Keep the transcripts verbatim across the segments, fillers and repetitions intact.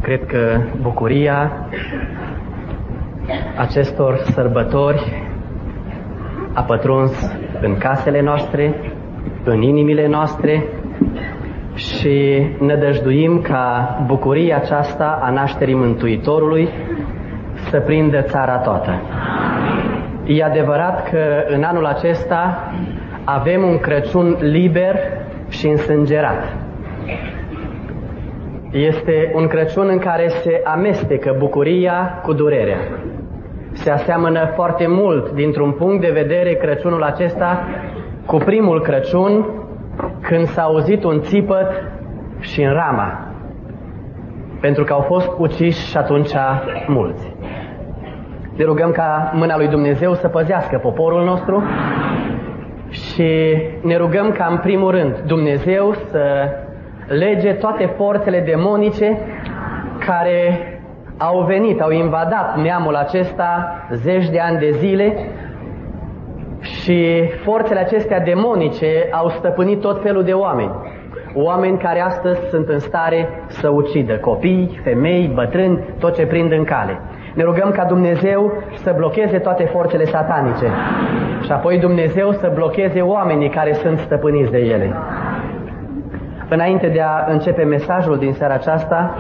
Cred că bucuria acestor sărbători a pătruns în casele noastre, în inimile noastre și nădăjduim ca bucuria aceasta a nașterii Mântuitorului să prindă țara toată. E adevărat că în anul acesta avem un Crăciun liber și însângerat. Este un Crăciun în care se amestecă bucuria cu durerea. Se aseamănă foarte mult, dintr-un punct de vedere, Crăciunul acesta cu primul Crăciun, când s-a auzit un țipăt și în Rama, pentru că au fost uciși și atunci mulți. Ne rugăm ca mâna lui Dumnezeu să păzească poporul nostru și ne rugăm ca în primul rând Dumnezeu să lege toate forțele demonice care au venit, au invadat neamul acesta zeci de ani de zile și forțele acestea demonice au stăpânit tot felul de oameni. Oameni care astăzi sunt în stare să ucidă copii, femei, bătrâni, tot ce prind în cale. Ne rugăm ca Dumnezeu să blocheze toate forțele satanice și apoi Dumnezeu să blocheze oamenii care sunt stăpâniți de ele. Înainte de a începe mesajul din seara aceasta,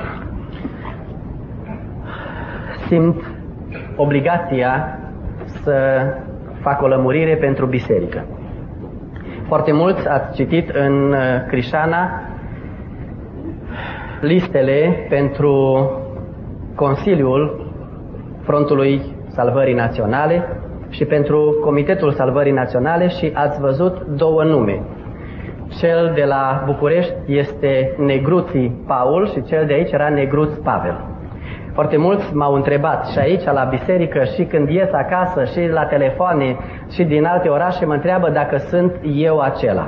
simt obligația să fac o lămurire pentru biserică. Foarte mulți ați citit în Crișana listele pentru Consiliul Frontului Salvării Naționale și pentru Comitetul Salvării Naționale și ați văzut două nume. Cel de la București este Negruții Paul și cel de aici era Negruț Pavel. Foarte mulți m-au întrebat și aici la biserică și când ies acasă și la telefoane și din alte orașe mă întreabă dacă sunt eu acela.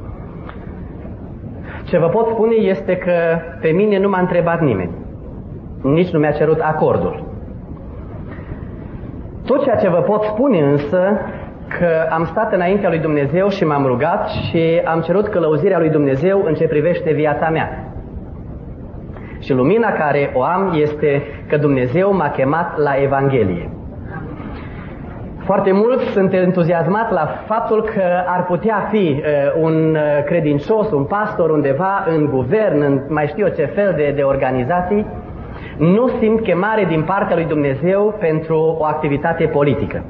Ce vă pot spune este că pe mine nu m-a întrebat nimeni. Nici nu mi-a cerut acordul. Tot ceea ce vă pot spune însă că am stat înaintea lui Dumnezeu și m-am rugat și am cerut călăuzirea lui Dumnezeu în ce privește viața mea. Și lumina care o am este că Dumnezeu m-a chemat la Evanghelie. Foarte mulți sunt entuziasmați la faptul că ar putea fi uh, un credincios, un pastor undeva în guvern, în mai știu eu ce fel de, de organizații. Nu simt chemare din partea lui Dumnezeu pentru o activitate politică.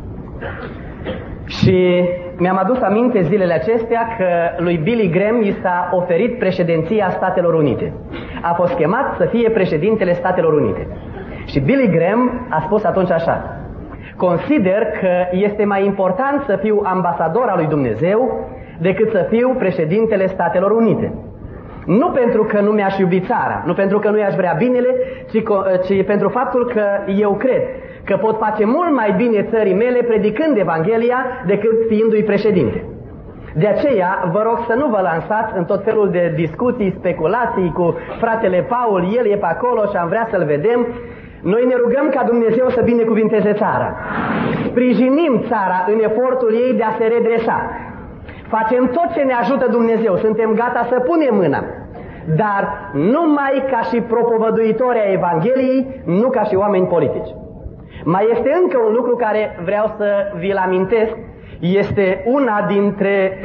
Și mi-am adus aminte zilele acestea că lui Billy Graham i s-a oferit președinția Statelor Unite. A fost chemat să fie președintele Statelor Unite. Și Billy Graham a spus atunci așa: consider că este mai important să fiu ambasador al lui Dumnezeu decât să fiu președintele Statelor Unite. Nu pentru că nu mi-aș iubi țara, nu pentru că nu i-aș vrea binele, ci, ci pentru faptul că eu cred că pot face mult mai bine țării mele predicând Evanghelia decât fiindu-i președinte. De aceea vă rog să nu vă lansați în tot felul de discuții, speculații cu fratele Paul, el e pe acolo și am vrea să-l vedem. Noi ne rugăm ca Dumnezeu să binecuvinteze țara. Sprijinim țara în efortul ei de a se redresa. Facem tot ce ne ajută Dumnezeu, suntem gata să punem mâna, dar numai ca și propovăduitori ai Evangheliei, nu ca și oameni politici. Mai este încă un lucru care vreau să vi-l amintesc, este una dintre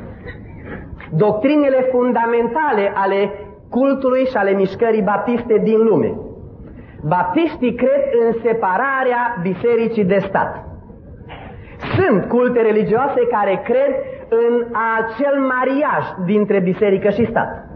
doctrinele fundamentale ale cultului și ale mișcării baptiste din lume. Baptiștii cred în separarea bisericii de stat. Sunt culte religioase care cred în acel mariaj dintre biserică și stat.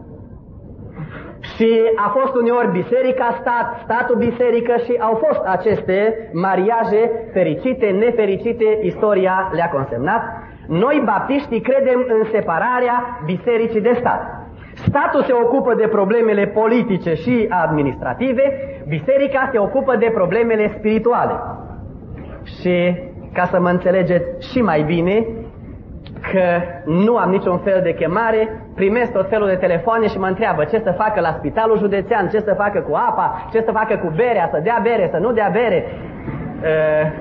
Și a fost uneori biserica stat, statul biserică și au fost aceste mariaje fericite, nefericite, istoria le-a consemnat. Noi baptiștii credem în separarea bisericii de stat. Statul se ocupă de problemele politice și administrative, biserica se ocupă de problemele spirituale. Și ca să mă înțelegeți și mai bine că nu am niciun fel de chemare, primesc tot felul de telefoane și mă întreabă ce să facă la spitalul județean, ce să facă cu apa, ce să facă cu berea, să dea bere, să nu dea bere. Uh,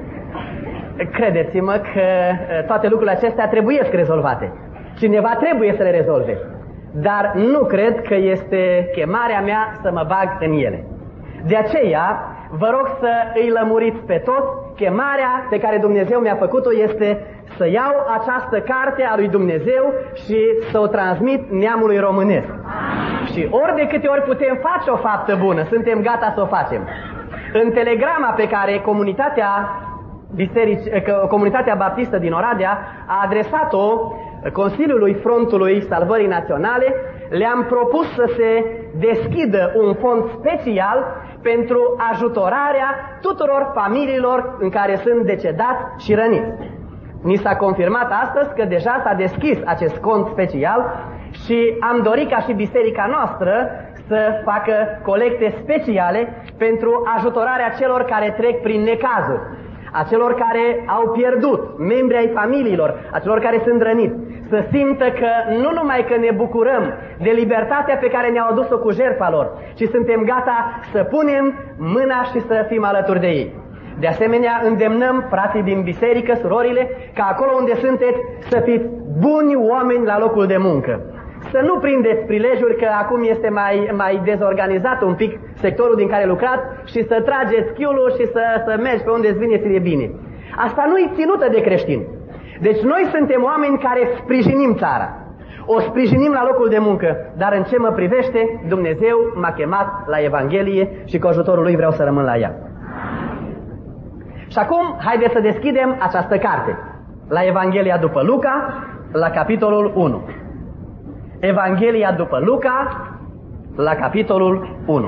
credeți-mă că toate lucrurile acestea trebuiesc rezolvate. Cineva trebuie să le rezolve. Dar nu cred că este chemarea mea să mă bag în ele. De aceea, vă rog să îi lămuriți pe toți, chemarea pe care Dumnezeu mi-a făcut-o este să iau această carte a lui Dumnezeu și să o transmit neamului românesc. Și ori de câte ori putem face o faptă bună, suntem gata să o facem. În telegrama pe care comunitatea, biserici, comunitatea baptistă din Oradea a adresat-o Consiliului Frontului Salvării Naționale, le-am propus să se deschidă un fond special pentru ajutorarea tuturor familiilor în care sunt decedați și răniți. Ni s-a confirmat astăzi că deja s-a deschis acest cont special și am dorit ca și biserica noastră să facă colecte speciale pentru ajutorarea celor care trec prin necazuri, a celor care au pierdut membri ai familiilor, a celor care sunt răniți, să simtă că nu numai că ne bucurăm de libertatea pe care ne-au adus-o cu jertfa lor, ci suntem gata să punem mâna și să fim alături de ei. De asemenea, îndemnăm frații din biserică, surorile, ca acolo unde sunteți să fiți buni oameni la locul de muncă. Să nu prindeți prilejuri că acum este mai, mai dezorganizat un pic sectorul din care lucrați și să trageți chiulul și să, să mergi pe unde îți vine ție bine. Asta nu e ținută de creștini. Deci noi suntem oameni care sprijinim țara. O sprijinim la locul de muncă, dar în ce mă privește, Dumnezeu m-a chemat la Evanghelie și cu ajutorul Lui vreau să rămân la ea. Și acum, haideți să deschidem această carte. La Evanghelia după Luca, la capitolul unu. Evanghelia după Luca, la capitolul unu.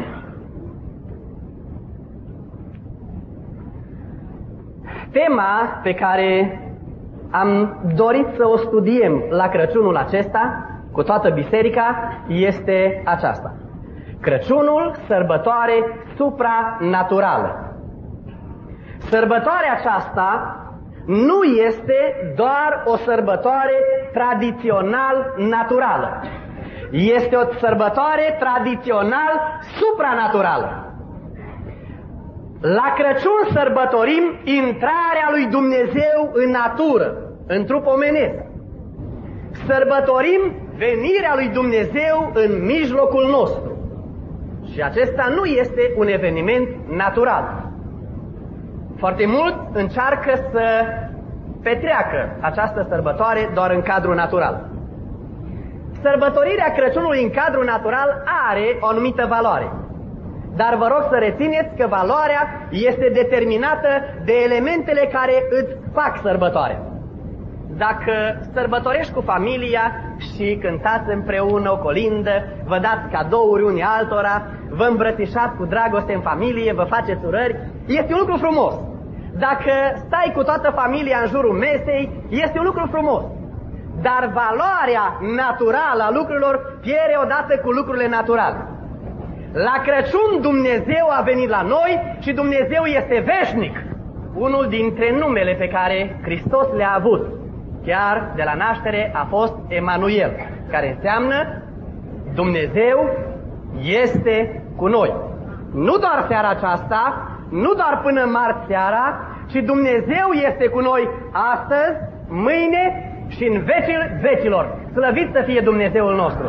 Tema pe care am dorit să o studiem la Crăciunul acesta, cu toată biserica, este aceasta. Crăciunul, sărbătoare supranaturală. Sărbătoarea aceasta nu este doar o sărbătoare tradițional naturală. Este o sărbătoare tradițional supranaturală. La Crăciun sărbătorim intrarea lui Dumnezeu în natură, în trup omenesc. Sărbătorim venirea lui Dumnezeu în mijlocul nostru. Și acesta nu este un eveniment natural. Foarte mult încearcă să petreacă această sărbătoare doar în cadrul natural. Sărbătorirea Crăciunului în cadrul natural are o anumită valoare. Dar vă rog să rețineți că valoarea este determinată de elementele care îți fac sărbătoarea. Dacă sărbătorești cu familia și cântați împreună o colindă, vă dați cadouri unii altora, vă îmbrățișați cu dragoste în familie, vă faceți urări, este un lucru frumos. Dacă stai cu toată familia în jurul mesei, este un lucru frumos. Dar valoarea naturală a lucrurilor pierde odată cu lucrurile naturale. La Crăciun Dumnezeu a venit la noi și Dumnezeu este veșnic. Unul dintre numele pe care Hristos le-a avut, chiar de la naștere, a fost Emanuel, care înseamnă Dumnezeu este cu noi. Nu doar seara aceasta, nu doar până marți seara, ci Dumnezeu este cu noi astăzi, mâine și în vecii vecilor. Slăvit să fie Dumnezeul nostru!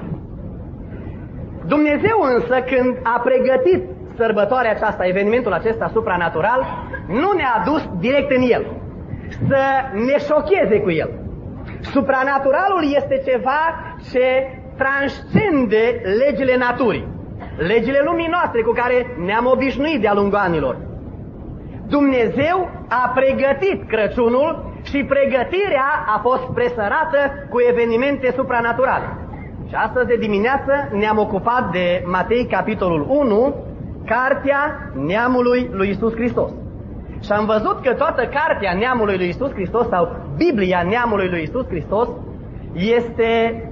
Dumnezeu însă, când a pregătit sărbătoarea aceasta, evenimentul acesta supranatural, nu ne-a adus direct în el, să ne șocheze cu el. Supranaturalul este ceva ce transcende legile naturii, legile lumii noastre cu care ne-am obișnuit de-a lungul anilor. Dumnezeu a pregătit Crăciunul și pregătirea a fost presărată cu evenimente supranaturale. Și astăzi de dimineață ne-am ocupat de Matei, capitolul unu, cartea neamului lui Iisus Hristos. Și am văzut că toată cartea neamului lui Iisus Hristos, sau Biblia neamului lui Iisus Hristos, este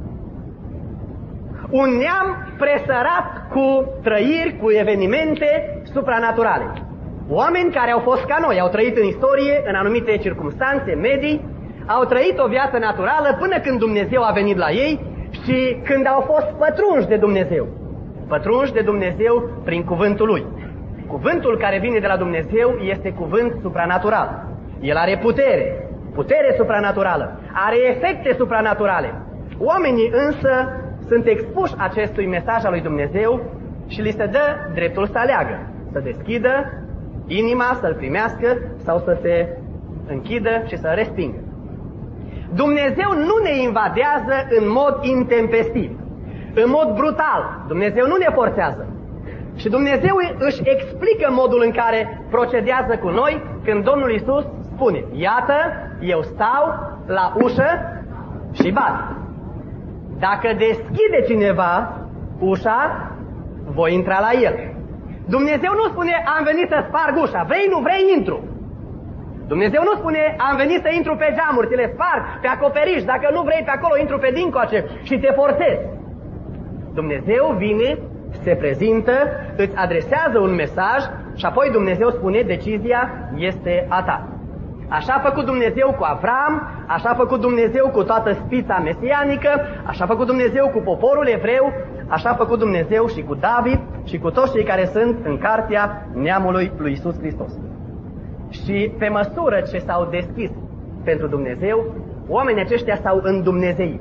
un neam presărat cu trăiri, cu evenimente supranaturale. Oameni care au fost ca noi, au trăit în istorie, în anumite circumstanțe medii, au trăit o viață naturală până când Dumnezeu a venit la ei și când au fost pătrunși de Dumnezeu. Pătrunși de Dumnezeu prin cuvântul Lui. Cuvântul care vine de la Dumnezeu este cuvânt supranatural. El are putere, putere supranaturală, are efecte supranaturale. Oamenii însă sunt expuși acestui mesaj al lui Dumnezeu și li se dă dreptul să aleagă, să deschidă inima, să-L primească sau să se închidă și să-L respingă. Dumnezeu nu ne invadează în mod intempestiv, în mod brutal. Dumnezeu nu ne forțează. Și Dumnezeu își explică modul în care procedează cu noi când Domnul Iisus spune: iată, eu stau la ușă și bat. Dacă deschide cineva ușa, voi intra la el. Dumnezeu nu spune: am venit să sparg ușa, vrei, nu vrei, intru. Dumnezeu nu spune: am venit să intru pe geamuri, ți le sparg, pe acoperiș, dacă nu vrei pe acolo, intru pe dincoace și te forțez. Dumnezeu vine, se prezintă, îți adresează un mesaj și apoi Dumnezeu spune: decizia este a ta. Așa a făcut Dumnezeu cu Avram, așa a făcut Dumnezeu cu toată spița mesianică, așa a făcut Dumnezeu cu poporul evreu, așa a făcut Dumnezeu și cu David și cu toți cei care sunt în cartea neamului lui Iisus Hristos. Și pe măsură ce s-au deschis pentru Dumnezeu, oamenii aceștia s-au îndumnezeit.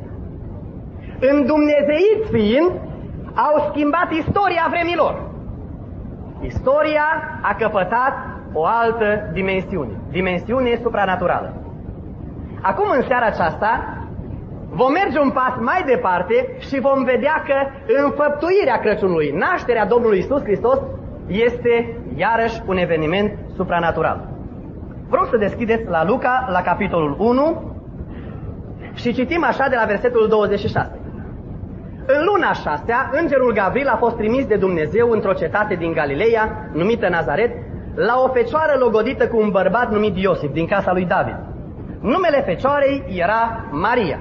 Îndumnezeit fiind, au schimbat istoria vremilor. Istoria a căpătat o altă dimensiune, dimensiune supranaturală. Acum, în seara aceasta, vom merge un pas mai departe și vom vedea că înfăptuirea Crăciunului, nașterea Domnului Iisus Hristos, este iarăși un eveniment supranatural. Vreau să deschideți la Luca, la capitolul unu, și citim așa de la versetul douăzeci și șase. În luna a șasea, îngerul Gavril a fost trimis de Dumnezeu într-o cetate din Galileea, numită Nazaret, la o fecioară logodită cu un bărbat numit Iosif, din casa lui David. Numele fecioarei era Maria.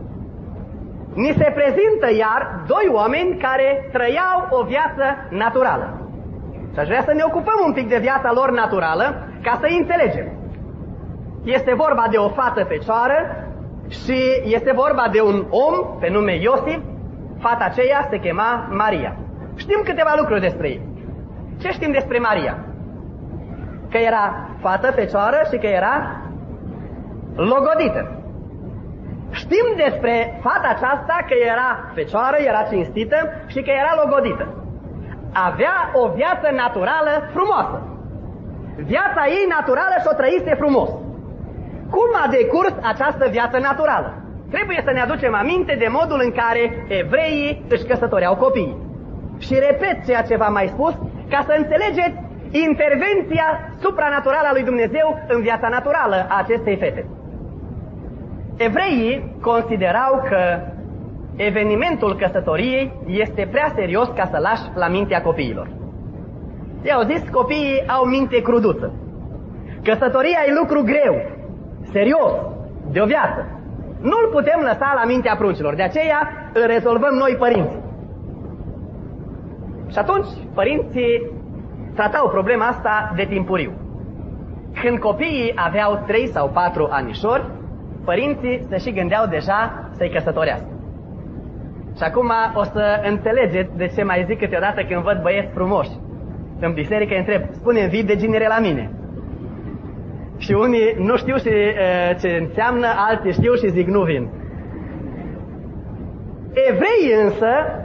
Ni se prezintă iar doi oameni care trăiau o viață naturală. Și aș vrea să ne ocupăm un pic de viața lor naturală, ca să înțelegem. Este vorba de o fată fecioară și este vorba de un om pe nume Iosif. Fata aceea se chema Maria. Știm câteva lucruri despre ei. Ce știm despre Maria? Că era fată fecioară și că era logodită. Știm despre fata aceasta că era fecioară, era cinstită și că era logodită. Avea o viață naturală frumoasă. Viața ei naturală și-o trăise frumos. Cum a decurs această viață naturală? Trebuie să ne aducem aminte de modul în care evreii își căsătoreau copiii. Și repet ceea ce v-am mai spus, ca să înțelegeți intervenția supranaturală a lui Dumnezeu în viața naturală a acestei fete. Evreii considerau că evenimentul căsătoriei este prea serios ca să lași la mintea copiilor. Ei au zis: copiii au minte cruduță. Căsătoria e lucru greu, serios, de o viață. Nu-l putem lăsa la mintea pruncilor, de aceea îl rezolvăm noi, părinții. Și atunci părinții tratau problema asta de timpuriu. Când copiii aveau trei sau patru anișori, părinții se și gândeau deja să-i căsătorească. Și acum o să înțelegeți de ce mai zic câteodată când văd băieți frumoși în biserică, îi întreb: spune-mi, vii de ginere la mine? Și unii nu știu și, uh, ce înseamnă, alții știu și zic: nu vin. Evreii însă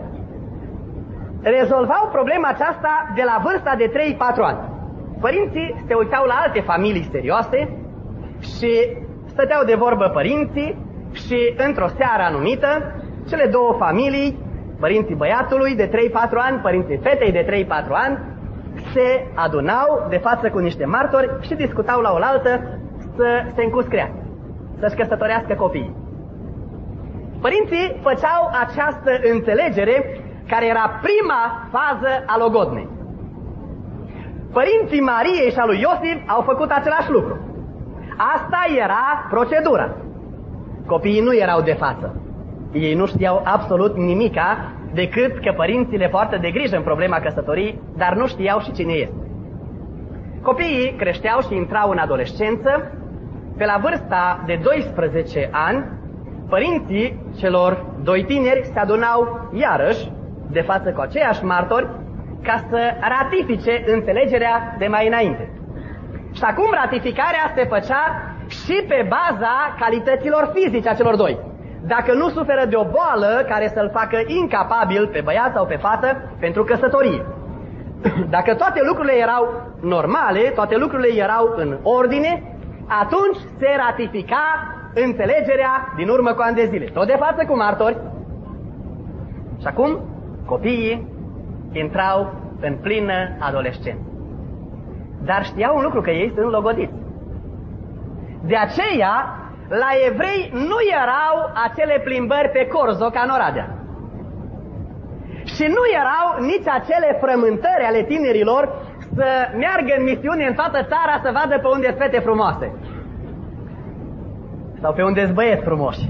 rezolvau problema aceasta de la vârsta de trei patru ani. Părinții se uitau la alte familii serioase și stăteau de vorbă părinții și într-o seară anumită, cele două familii, părinții băiatului de trei patru ani, părinții fetei de trei patru ani, se adunau de față cu niște martori și discutau la oaltă să se încuscrească, să-și căsătorească copiii. Părinții făceau această înțelegere, care era prima fază a logodnei. Părinții Mariei și a lui Iosif au făcut același lucru. Asta era procedura. Copiii nu erau de față. Ei nu știau absolut nimica, decât că părinții le poartă de grijă în problema căsătoriei, dar nu știau și cine este. Copiii creșteau și intrau în adolescență. Pe la vârsta de doisprezece ani, părinții celor doi tineri se adunau iarăși de față cu aceiași martori ca să ratifice înțelegerea de mai înainte. Și acum ratificarea se făcea și pe baza calităților fizice a celor doi. Dacă nu suferă de o boală care să-l facă incapabil pe băiat sau pe fată pentru căsătorie. Dacă toate lucrurile erau normale, toate lucrurile erau în ordine, atunci se ratifica înțelegerea din urmă cu ani de zile, tot de față cu martori. Și acum copiii intrau în plină adolescență. Dar știau un lucru, că ei sunt logodiți. De aceea, la evrei nu erau acele plimbări pe corzo ca în Oradea. Și nu erau nici acele frământări ale tinerilor să meargă în misiune în toată țara să vadă pe unde sunt fete frumoase. Sau pe unde sunt băieți frumoși.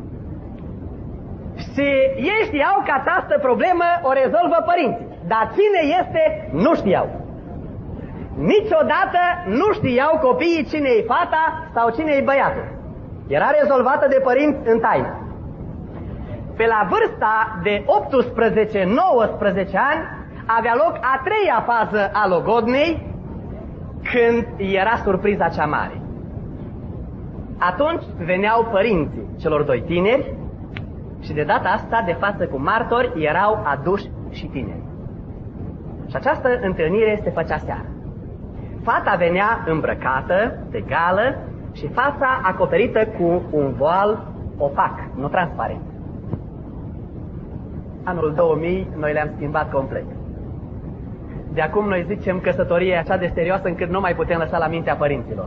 Și ei știau că această problemă o rezolvă părinții. Dar cine este, nu știau. Niciodată nu știau copiii cine e fata sau cine e băiatul. Era rezolvată de părinți în taină. Pe la vârsta de optsprezece nouăsprezece ani avea loc a treia fază a logodnei, când era surpriza cea mare. Atunci veneau părinții celor doi tineri și de data asta, de față cu martori, erau aduși și tineri. Și această întâlnire se făcea seara. Fata venea îmbrăcată, de gală, și fața acoperită cu un voal opac, nu transparent. Anul două mii noi le-am schimbat complet. De acum noi zicem căsătoria e așa de serioasă încât nu mai putem lăsa la mintea părinților.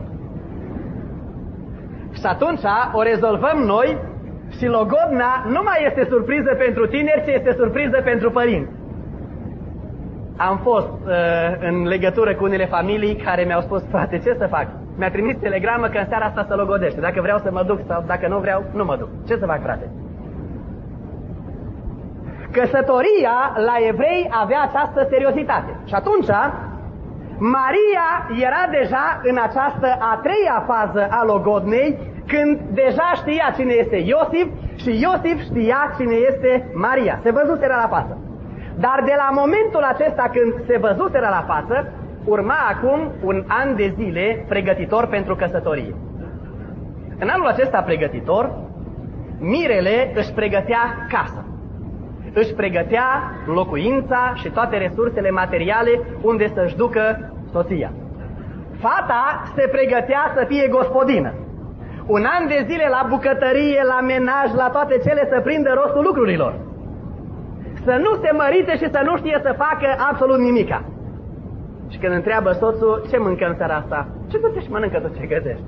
Și atunci o rezolvăm noi și logodna nu mai este surpriză pentru tineri, ci este surpriză pentru părinți. Am fost uh, în legătură cu unele familii care mi-au spus: frate, ce să fac? Mi-a trimis telegramă că în seara asta se logodește. Dacă vreau să mă duc sau dacă nu vreau, nu mă duc. Ce să fac, frate? Căsătoria la evrei avea această seriozitate. Și atunci Maria era deja în această a treia fază a logodnei, când deja știa cine este Iosif și Iosif știa cine este Maria. Se văzuseră la față. Dar de la momentul acesta când se văzuseră la față, urma acum un an de zile pregătitor pentru căsătorie. În anul acesta pregătitor, mirele își pregătea casa, își pregătea locuința și toate resursele materiale unde să-și ducă soția. Fata se pregătea să fie gospodină. Un an de zile la bucătărie, la menaj, la toate cele, să prindă rostul lucrurilor. Să nu se mărite și să nu știe să facă absolut nimica. Și când întreabă soțul: ce mâncăm seara asta? Ce duce și mănâncă tot ce găsești?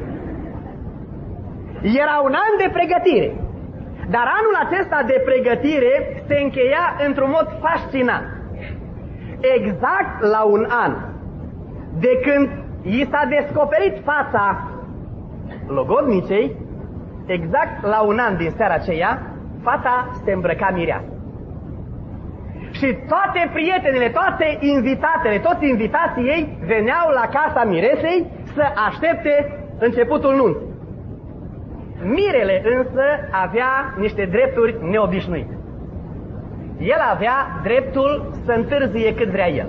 Era un an de pregătire. Dar anul acesta de pregătire se încheia într-un mod fascinant. Exact la un an de când i s-a descoperit fața logodnicei, exact la un an din seara aceea, fata se îmbrăca mireasă. Și toate prietenele, toate invitatele, toți invitații ei veneau la casa miresei să aștepte începutul nunții. Mirele însă avea niște drepturi neobișnuite. El avea dreptul să întârzie cât vrea el.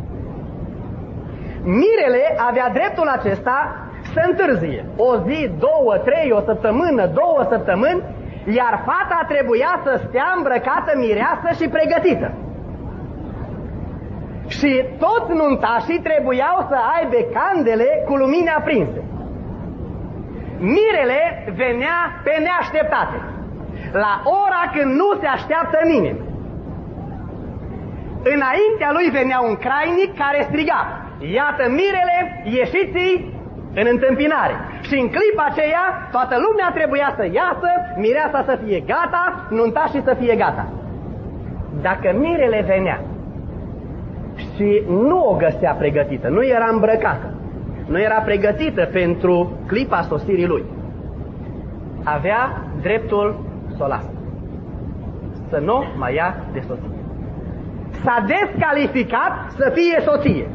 Mirele avea dreptul acesta să întârzie o zi, două, trei, o săptămână, două săptămâni, iar fata trebuia să stea îmbrăcată mireasă și pregătită. Și toți nuntașii trebuiau să aibă candele cu lumini aprinse. Mirele venea pe neașteptate, la ora când nu se așteaptă nimeni. Înaintea lui venea un crainic care striga: iată mirele, ieșiți în întâmpinare. Și în clipa aceea toată lumea trebuia să iasă, mireasa să fie gata, nuntașii să fie gata. Dacă mirele venea și nu o găsea pregătită, nu era îmbrăcată, nu era pregătită pentru clipa sosirii lui, avea dreptul să o lasă, să nu mai ia de soție. S-a descalificat să fie soție.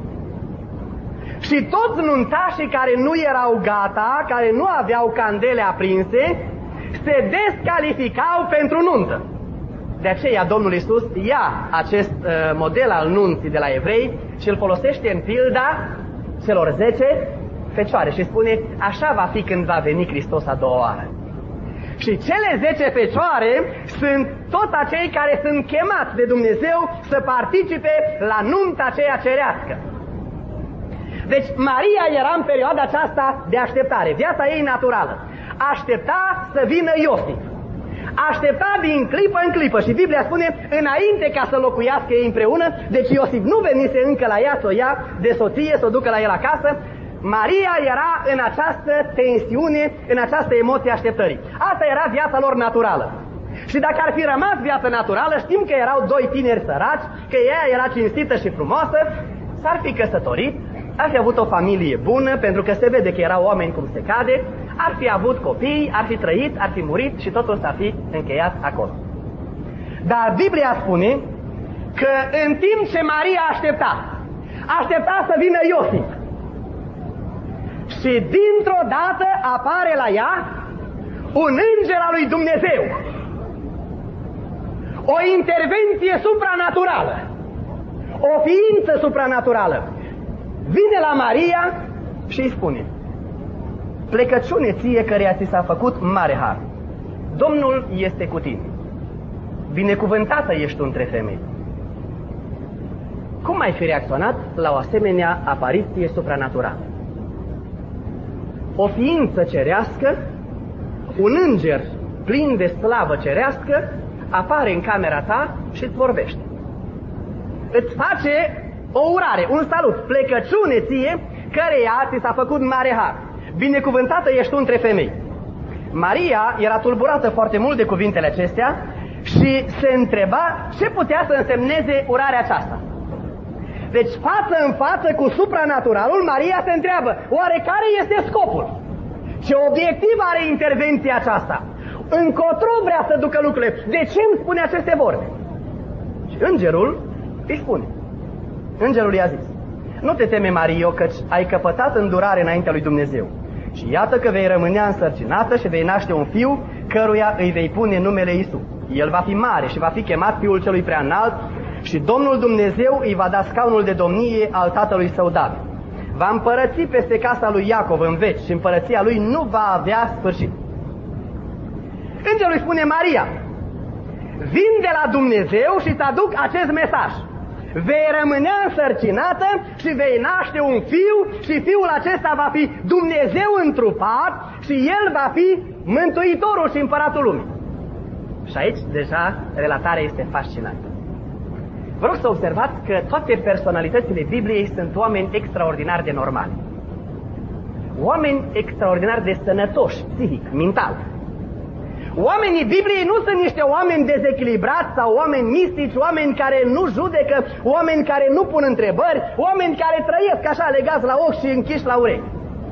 Și toți nuntașii care nu erau gata, care nu aveau candele aprinse, se descalificau pentru nuntă. De aceea Domnul Iisus ia acest uh, model al nunții de la evrei și îl folosește în pilda celor zece fecioare și spune: așa va fi când va veni Hristos a doua oară. Și cele zece fecioare sunt tot acei care sunt chemați de Dumnezeu să participe la nunta aceea cerească. Deci Maria era în perioada aceasta de așteptare, viața ei naturală. Aștepta să vină Iosif. Aștepta din clipă în clipă și Biblia spune înainte ca să locuiască ei împreună, deci Iosif nu venise încă la ea să o ia de soție, să o ducă la el acasă. Maria era în această tensiune, în această emoție așteptării. Asta era viața lor naturală. Și dacă ar fi rămas viața naturală, știm că erau doi tineri săraci, că ea era cinstită și frumoasă, s-ar fi căsătorit, ar fi avut o familie bună, pentru că se vede că erau oameni cum se cade, ar fi avut copii, ar fi trăit, ar fi murit și totul s-ar fi încheiat acolo. Dar Biblia spune că în timp ce Maria aștepta, aștepta să vină Iosif. Și dintr-o dată apare la ea un înger al lui Dumnezeu. O intervenție supranaturală. O ființă supranaturală. Vine la Maria și îi spune: plecăciune ție căreia ți s-a făcut mare har. Domnul este cu tine. Binecuvântată ești tu între femei. Cum ai fi reacționat la o asemenea apariție supranaturală? O ființă cerească, un înger plin de slavă cerească, apare în camera ta și îți vorbește. Îți face o urare, un salut, plecăciune ție, căreia ți s-a făcut mare har. Binecuvântată ești tu între femei. Maria era tulburată foarte mult de cuvintele acestea și se întreba ce putea să însemneze urarea aceasta. Deci față în față cu supranaturalul, Maria se întreabă, oare care este scopul? Ce obiectiv are intervenția aceasta? Încotro vrea să ducă lucrurile? De ce îmi spune aceste vorbe? Și îngerul îi spune. Îngerul i-a zis: nu te teme, Mario, căci ai căpătat îndurare înaintea lui Dumnezeu. Și iată că vei rămânea însărcinată și vei naște un fiu, căruia îi vei pune numele Iisus. El va fi mare și va fi chemat Fiul Celui Preaînalt și Domnul Dumnezeu îi va da scaunul de domnie al tatălui său David. Va împărăți peste casa lui Iacov în veci și împărăția lui nu va avea sfârșit. Îngerul îi spune: Maria, vin de la Dumnezeu și îți aduc acest mesaj. Vei rămânea însărcinată și vei naște un fiu și fiul acesta va fi Dumnezeu întrupat și el va fi Mântuitorul și Împăratul lumii. Și aici deja relatarea este fascinantă. Vă rog să observați că toate personalitățile Bibliei sunt oameni extraordinar de normali. Oameni extraordinar de sănătoși, psihic, mental. Oamenii Bibliei nu sunt niște oameni dezechilibrați sau oameni mistici, oameni care nu judecă, oameni care nu pun întrebări, oameni care trăiesc așa legați la ochi și închiși la urechi.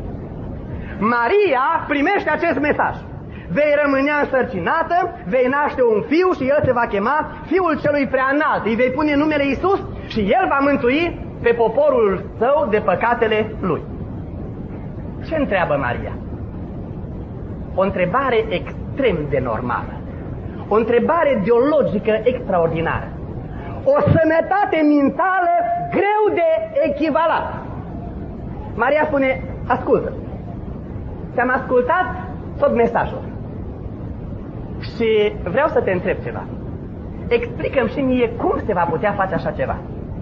Maria primește acest mesaj. Vei rămânea însărcinată, vei naște un fiu și el se va chema Fiul Celui Preaînalt. Îi vei pune numele Iisus și el va mântui pe poporul său de păcatele lui. Ce întreabă Maria? O întrebare extrem de normală. O întrebare teologică extraordinară. O sănătate mentală greu de echivalat. Maria spune: ascultă, ți-am ascultat tot mesajul și vreau să te întreb ceva. Explică-mi și mie cum se va putea face așa ceva.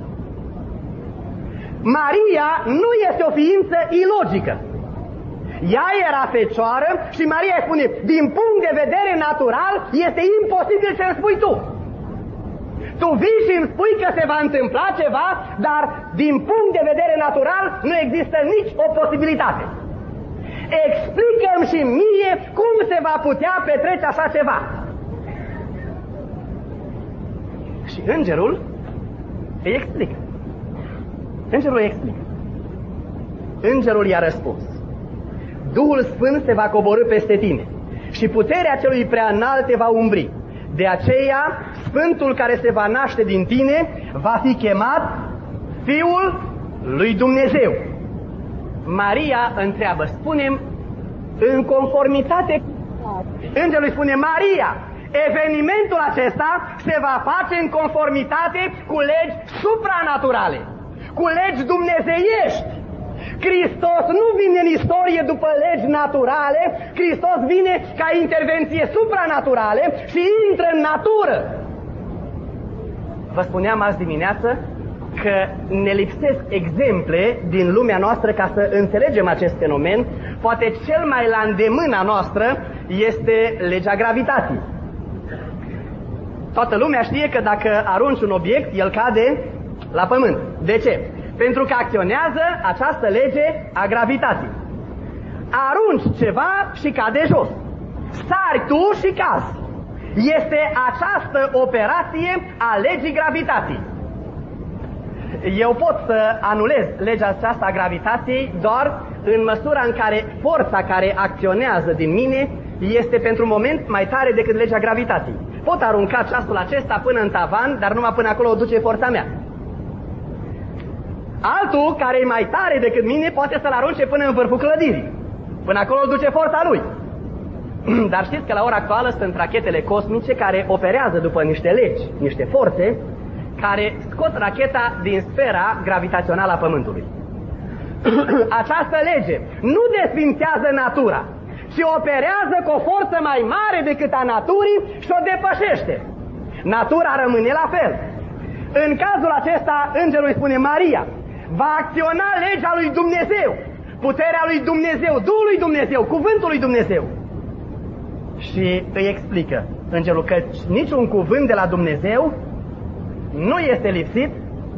Maria nu este o ființă ilogică. Ea era fecioară și Maria spune: din punct de vedere natural este imposibil ce îmi spui tu. Tu vii și îmi spui că se va întâmpla ceva, dar din punct de vedere natural nu există nici o posibilitate. Explică-mi și mie cum se va putea petrece așa ceva. Și îngerul îi explică. Îngerul îi explică. Îngerul i-a răspuns: Duhul Sfânt se va coborî peste tine și puterea Celui Preaînalt te va umbri. De aceea, Sfântul care se va naște din tine va fi chemat Fiul lui Dumnezeu. Maria întreabă: spune-mi, în conformitate... Îngerul îi spune: Maria, evenimentul acesta se va face în conformitate cu legi supranaturale, cu legi dumnezeiești. Hristos nu vine în istorie după legi naturale, Hristos vine ca intervenție supranaturale și intră în natură. Vă spuneam azi dimineață că ne lipsesc exemple din lumea noastră ca să înțelegem acest fenomen. Poate cel mai la îndemâna noastră este legea gravitației. Toată lumea știe că dacă arunci un obiect, el cade la pământ. De ce? Pentru că acționează această lege a gravitației. Arunci ceva și cade jos. Sari tu și cazi. Este această operație a legii gravitației. Eu pot să anulez legea aceasta a gravitației doar în măsura în care forța care acționează din mine este pentru un moment mai tare decât legea gravitației. Pot arunca ceasul acesta până în tavan, dar numai până acolo o duce forța mea. Altul, care e mai tare decât mine, poate să-l arunce până în vârful clădirii. Până acolo îl duce forța lui. Dar știți că la ora actuală sunt rachetele cosmice care operează după niște legi, niște forțe, care scot racheta din sfera gravitațională a Pământului. Această lege nu desfințează natura, ci operează cu o forță mai mare decât a naturii și o depășește. Natura rămâne la fel. În cazul acesta, îngerul îi spune Maria, va acționa legea lui Dumnezeu, puterea lui Dumnezeu, Duhul lui Dumnezeu, cuvântul lui Dumnezeu. Și îi explică îngerul că niciun cuvânt de la Dumnezeu nu este lipsit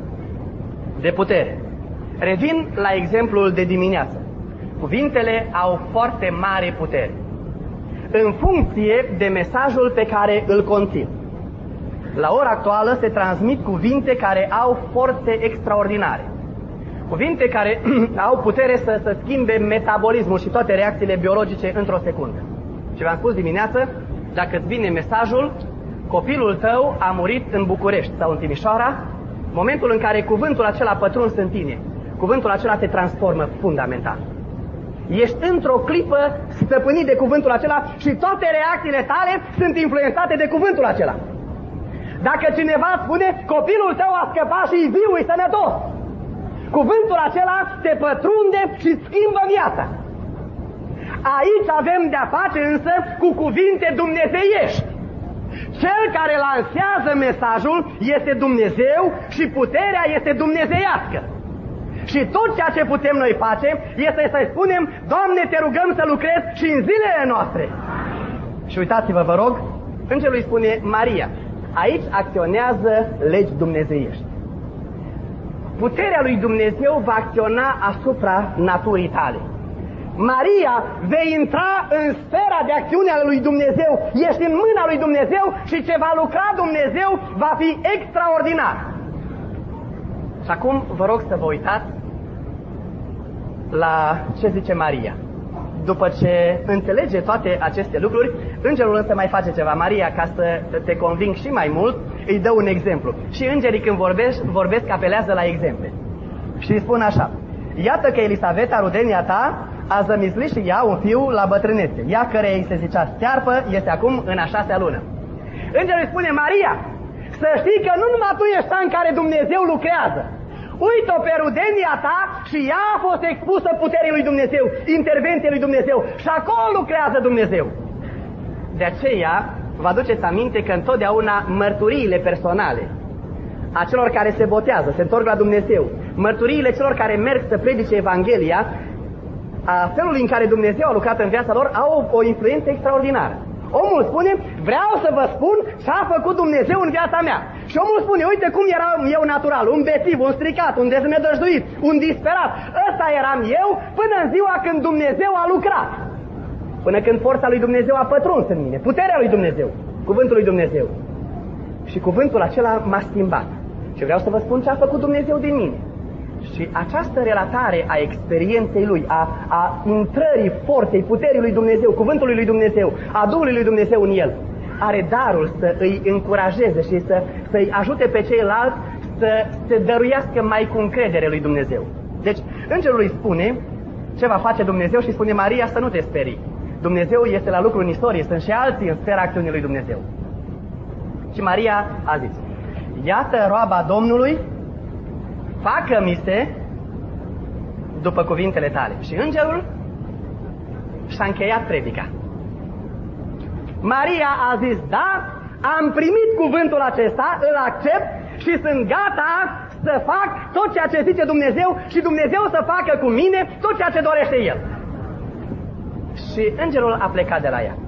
de putere. Revin la exemplul de dimineață. Cuvintele au foarte mare putere, în funcție de mesajul pe care îl conțin. La ora actuală se transmit cuvinte care au forțe extraordinare. Cuvinte care au putere să, să schimbe metabolismul și toate reacțiile biologice într-o secundă. Și v-am spus dimineață, dacă îți vine mesajul, copilul tău a murit în București sau în Timișoara, momentul în care cuvântul acela pătruns în tine, cuvântul acela te transformă fundamental. Ești într-o clipă stăpânit de cuvântul acela și toate reacțiile tale sunt influențate de cuvântul acela. Dacă cineva spune, copilul tău a scăpat și e viu, e sănătos, cuvântul acela te pătrunde și schimbă viața. Aici avem de-a face însă cu cuvinte dumnezeiești. Cel care lansează mesajul este Dumnezeu și puterea este dumnezeiască. Și tot ceea ce putem noi face este să-i spunem, Doamne, te rugăm să lucrezi și în zilele noastre. Și uitați-vă, vă rog, îngerul îi spune Maria, aici acționează legi dumnezeiești. Puterea lui Dumnezeu va acționa asupra naturii tale. Maria, vei intra în sfera de acțiune a lui Dumnezeu, ești în mâna lui Dumnezeu și ce va lucra Dumnezeu va fi extraordinar. Și acum vă rog să vă uitați la ce zice Maria. După ce înțelege toate aceste lucruri, îngerul însă mai face ceva. Maria, ca să te conving și mai mult, îi dă un exemplu. Și îngerii când vorbesc, vorbesc apelează la exemple. Și îi spun așa, iată că Elisaveta, rudenia ta, a zămislit și ea un fiu la bătrânețe. Ea căreia îi se zicea stearpă, este acum în a șasea lună. Îngerul îi spune, Maria, să știi că nu numai tu ești în care Dumnezeu lucrează. Uită-o pe rudenia ta și ea a fost expusă puterii lui Dumnezeu, intervenției lui Dumnezeu și acolo lucrează Dumnezeu. De aceea, vă aduceți aminte că întotdeauna mărturiile personale a celor care se botează, se întorc la Dumnezeu, mărturiile celor care merg să predice Evanghelia, a felului în care Dumnezeu a lucrat în viața lor, au o, o influență extraordinară. Omul spune, vreau să vă spun ce a făcut Dumnezeu în viața mea. Și omul spune, uite cum eram eu natural, un bețiv, un stricat, un dezmedăjduit, un disperat. Ăsta eram eu până în ziua când Dumnezeu a lucrat. Până când forța lui Dumnezeu a pătruns în mine, puterea lui Dumnezeu, cuvântul lui Dumnezeu. Și cuvântul acela m-a schimbat. Și vreau să vă spun ce a făcut Dumnezeu din mine. Și această relatare a experienței lui, a, a intrării forței, puterii lui Dumnezeu, cuvântului lui Dumnezeu, a Duhului lui Dumnezeu în el, are darul să îi încurajeze și să, să-i ajute pe ceilalți să se dăruiască mai cu încredere lui Dumnezeu. Deci, îngerul îi spune ce va face Dumnezeu și spune, Maria, să nu te sperii. Dumnezeu este la lucru în istorie, sunt și alții în sfera acțiunii lui Dumnezeu. Și Maria a zis, iată roaba Domnului, facă-mi se după cuvintele tale. Și îngerul și-a încheiat predica. Maria a zis, da, am primit cuvântul acesta, îl accept și sunt gata să fac tot ceea ce zice Dumnezeu și Dumnezeu să facă cu mine tot ceea ce dorește El. Și îngerul a plecat de la ea.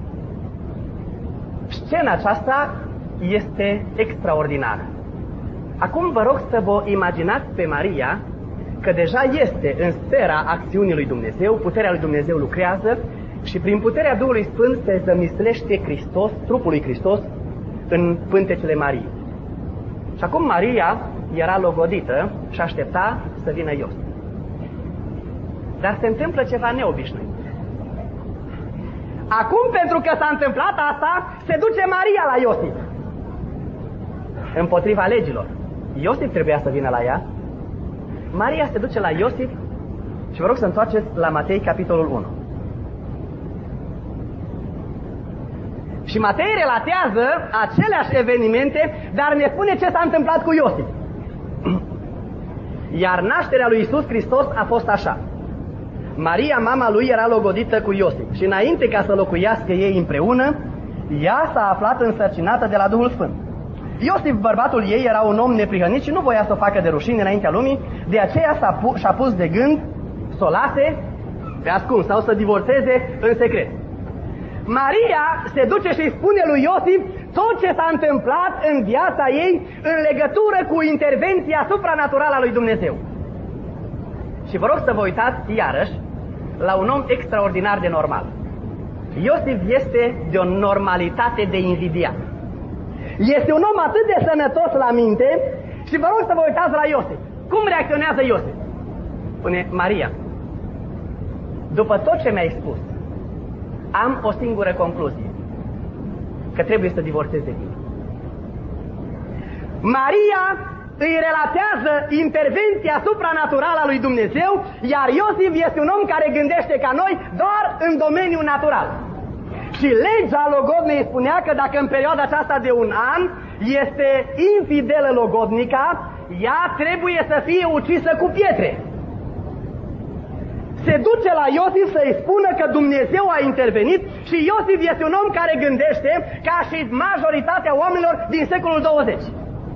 Scena aceasta este extraordinară. Acum vă rog să vă imaginați pe Maria că deja este în sfera acțiunii lui Dumnezeu, puterea lui Dumnezeu lucrează și prin puterea Duhului Sfânt se zămislește Hristos, trupul lui Hristos, în pântecele Mariei. Și acum Maria era logodită și aștepta să vină Iosif. Dar se întâmplă ceva neobișnuit. Acum, pentru că s-a întâmplat asta, se duce Maria la Iosif. Împotriva legilor. Iosif trebuia să vină la ea. Maria se duce la Iosif și vă rog să întoarceți la Matei, capitolul unu. Și Matei relatează aceleași evenimente, dar ne spune ce s-a întâmplat cu Iosif. Iar nașterea lui Iisus Hristos a fost așa. Maria, mama lui, era logodită cu Iosif și înainte ca să locuiască ei împreună, ea s-a aflat însărcinată de la Duhul Sfânt. Iosif, bărbatul ei, era un om neprihănit și nu voia să o facă de rușine înaintea lumii, de aceea s-a pu- și-a pus de gând să o lase pe ascuns sau să divorțeze în secret. Maria se duce și îi spune lui Iosif tot ce s-a întâmplat în viața ei în legătură cu intervenția supranaturală a lui Dumnezeu. Și vă rog să vă uitați iarăși la un om extraordinar de normal. Iosif este de o normalitate de invidiat. Este un om atât de sănătos la minte și vă rog să vă uitați la Iosif. Cum reacționează Iosif? Spune, Maria, după tot ce mi-ai spus, am o singură concluzie, că trebuie să divorțez de tine. Maria îi relatează intervenția supranaturală a lui Dumnezeu, iar Iosif este un om care gândește ca noi doar în domeniul natural. Și legea logodnei spunea că dacă în perioada aceasta de un an este infidelă logodnica, ea trebuie să fie ucisă cu pietre. Se duce la Iosif să-i spună că Dumnezeu a intervenit și Iosif este un om care gândește ca și majoritatea oamenilor din secolul douăzeci.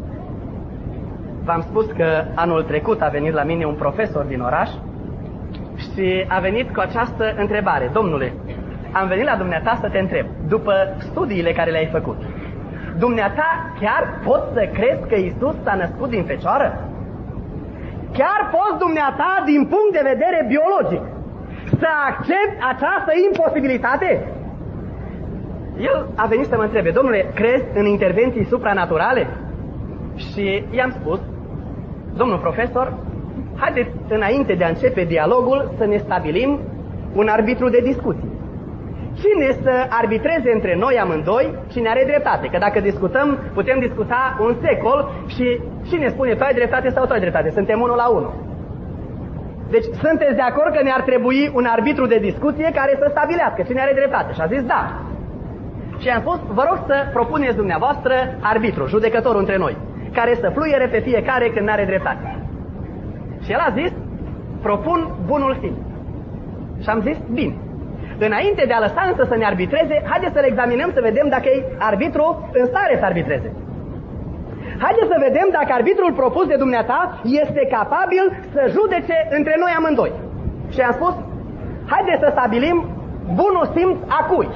V-am spus că anul trecut a venit la mine un profesor din oraș și a venit cu această întrebare. Domnule, am venit la dumneata să te întreb, după studiile care le-ai făcut, dumneata chiar poți să crezi că Iisus s-a născut din fecioară? Chiar poți dumneata, din punct de vedere biologic, să accepti această imposibilitate? El a venit să mă întrebe, domnule, crezi în intervenții supranaturale? Și i-am spus, domnul profesor, haideți înainte de a începe dialogul să ne stabilim un arbitru de discuție. Cine să arbitreze între noi amândoi, cine are dreptate? Că dacă discutăm, putem discuta un secol și cine spune tu ai dreptate sau tu ai dreptate? Suntem unul la unul. Deci sunteți de acord că ne-ar trebui un arbitru de discuție care să stabilească cine are dreptate? Și a zis da. Și am spus, vă rog să propuneți dumneavoastră arbitru, judecătorul între noi, care să fluiere pe fiecare când n-are dreptate. Și el a zis, propun bunul simț. Și am zis, bine. Înainte de a lăsa însă să ne arbitreze, haideți să le examinăm să vedem dacă e arbitru în stare să arbitreze. Haideți să vedem dacă arbitrul propus de dumneata este capabil să judece între noi amândoi. Și am spus, haideți să stabilim bunul simț a cui.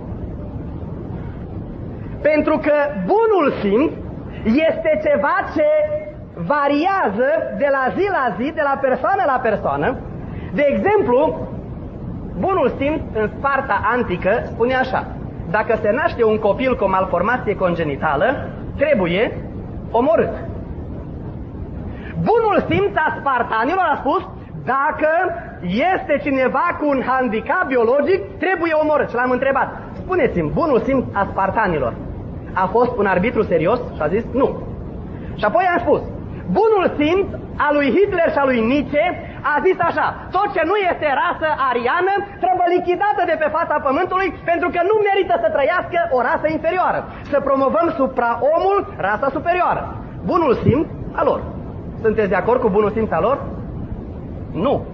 Pentru că bunul simț este ceva ce variază de la zi la zi, de la persoană la persoană. De exemplu, bunul simț în Sparta antică spune așa: dacă se naște un copil cu o malformație congenitală, trebuie omorât. Bunul simț a spartanilor a spus: dacă este cineva cu un handicap biologic, trebuie omorât. Și l-am întrebat: spuneți-mi, bunul simț a spartanilor a fost un arbitru serios? Și a zis nu. Și apoi am spus: bunul simț a lui Hitler și a lui Nietzsche a zis așa: tot ce nu este rasă ariană trebuie lichidată de pe fața pământului, pentru că nu merită să trăiască o rasă inferioară. Să promovăm supra omul rasa superioară. Bunul simț a lor. Sunteți de acord cu bunul simț al lor? Nu.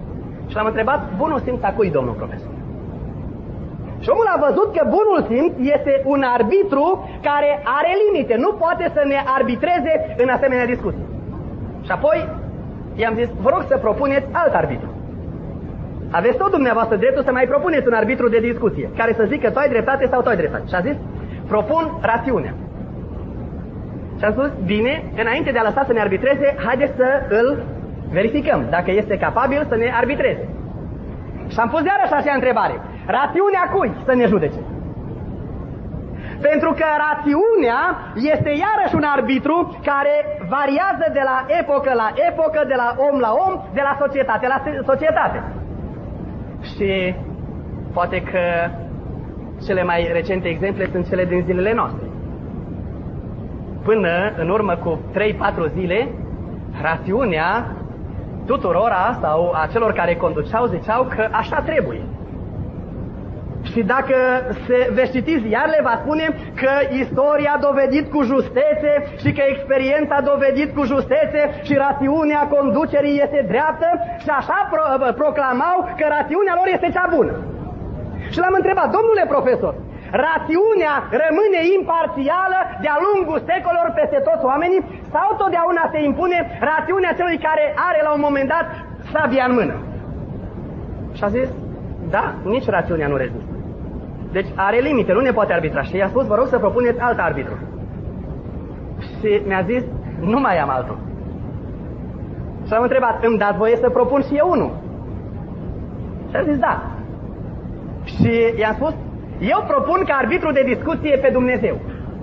Și l-am întrebat, bunul simț a cui, domnul profesor? Și omul a văzut că bunul simț este un arbitru care are limite, nu poate să ne arbitreze în asemenea discuții. Și apoi i-am zis, vă rog să propuneți alt arbitru. Aveți tot dumneavoastră dreptul să mai propuneți un arbitru de discuție, care să zică tu ai dreptate sau tu ai dreptate. Și a zis, propun rațiunea. Și am spus, bine, înainte de a lăsa să ne arbitreze, haideți să îl verificăm, dacă este capabil să ne arbitreze. Și am pus iarăși așa întrebare, rațiunea cui să ne judece? Pentru că rațiunea este iarăși un arbitru care variază de la epocă la epocă, de la om la om, de la societate la societate. Și poate că cele mai recente exemple sunt cele din zilele noastre. Până în urmă cu trei patru zile, rațiunea tuturora sau a celor care conduceau ziceau că așa trebuie. Și dacă se veți citi ziarele, va spune că istoria a dovedit cu justețe și că experiența a dovedit cu justețe și rațiunea conducerii este dreaptă și așa pro proclamau că rațiunea lor este cea bună. Și l-am întrebat, domnule profesor, rațiunea rămâne imparțială de-a lungul secolelor peste toți oamenii sau totdeauna se impune rațiunea celui care are la un moment dat sabia în mână? Și a zis, da, nici rațiunea nu rezistă. Deci are limite, nu ne poate arbitra. Și i-a spus, vă rog să propuneți alt arbitru. Și mi-a zis, nu mai am altul. Și am întrebat, îmi dați voie să propun și eu unul? Și a zis, da. Și i-am spus, eu propun ca arbitru de discuție pe Dumnezeu.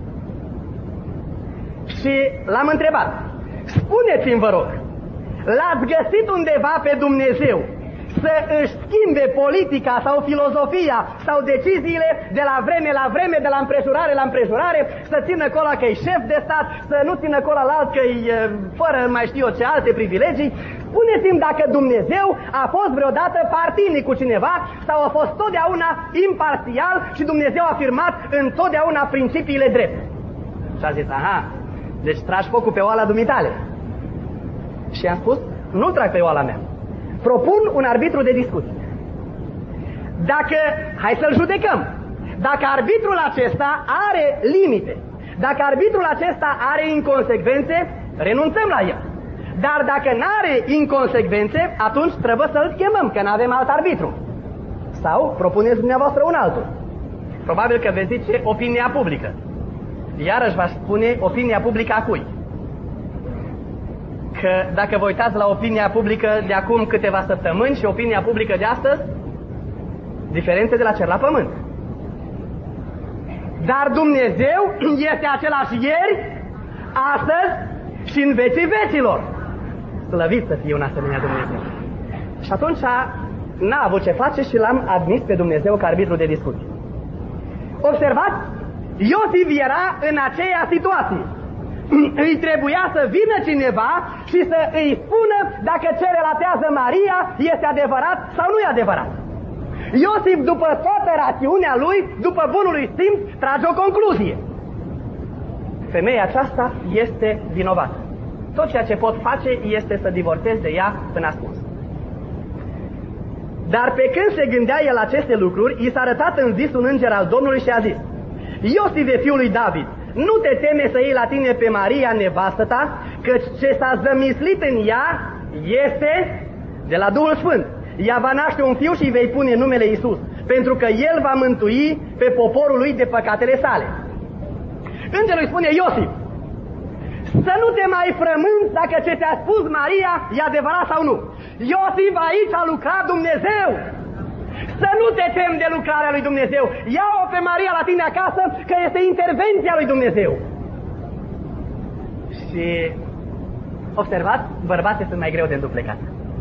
Și l-am întrebat, spuneți-mi, vă rog, l-ați găsit undeva pe Dumnezeu să își schimbe politica sau filozofia sau deciziile de la vreme la vreme, de la împrejurare la împrejurare, să țină cola că e șef de stat, să nu țină cola la alt că e fără mai știu eu ce alte privilegii? Spuneți-mi dacă Dumnezeu a fost vreodată partinic cu cineva sau a fost totdeauna imparțial și Dumnezeu a afirmat întotdeauna principiile drepte. Și a zis, aha, deci tragi focul pe oala dumitale. Și am spus, nu trag pe oala mea. Propun un arbitru de discuție. Dacă, hai să-l judecăm, dacă arbitrul acesta are limite, dacă arbitrul acesta are inconsecvențe, renunțăm la el. Dar dacă n-are inconsecvențe, atunci trebuie să-l chemăm, că n-avem alt arbitru. Sau propuneți dumneavoastră un altul. Probabil că veți zice opinia publică. Iarăși v-aș spune opinia publică a cui? Că dacă vă uitați la opinia publică de acum câteva săptămâni și opinia publică de astăzi, diferențe de la cer la pământ. Dar Dumnezeu este același ieri, astăzi și în vecii vecilor. Slăvit să fie un asemenea Dumnezeu. Și atunci n-a avut ce face și l-am admis pe Dumnezeu ca arbitru de discuție. Observați, Iosif era în aceea situație. Îi trebuia să vină cineva și să îi spună dacă ce relatează Maria este adevărat sau nu e adevărat. Iosif, după toată rațiunea lui, după bunului simț, trage o concluzie. Femeia aceasta este vinovată. Tot ceea ce pot face este să divorțez de ea în ascuns. Dar pe când se gândea el aceste lucruri, i s-a arătat în vis un înger al Domnului și a zis, Iosife, fiul lui David, nu te teme să iei la tine pe Maria, nevastă ta, căci ce s-a zămislit în ea este de la Duhul Sfânt. Ea va naște un fiu și îi vei pune numele Iisus, pentru că el va mântui pe poporul lui de păcatele sale. Îngerul îi spune, Iosif, să nu te mai frămânți dacă ce te-a spus Maria e adevărat sau nu. Iosif, aici a lucrat Dumnezeu. Să nu te temi de lucrarea lui Dumnezeu. Ia-o pe Maria la tine acasă, că este intervenția lui Dumnezeu. Și observați, bărbații sunt mai greu de înduplecat.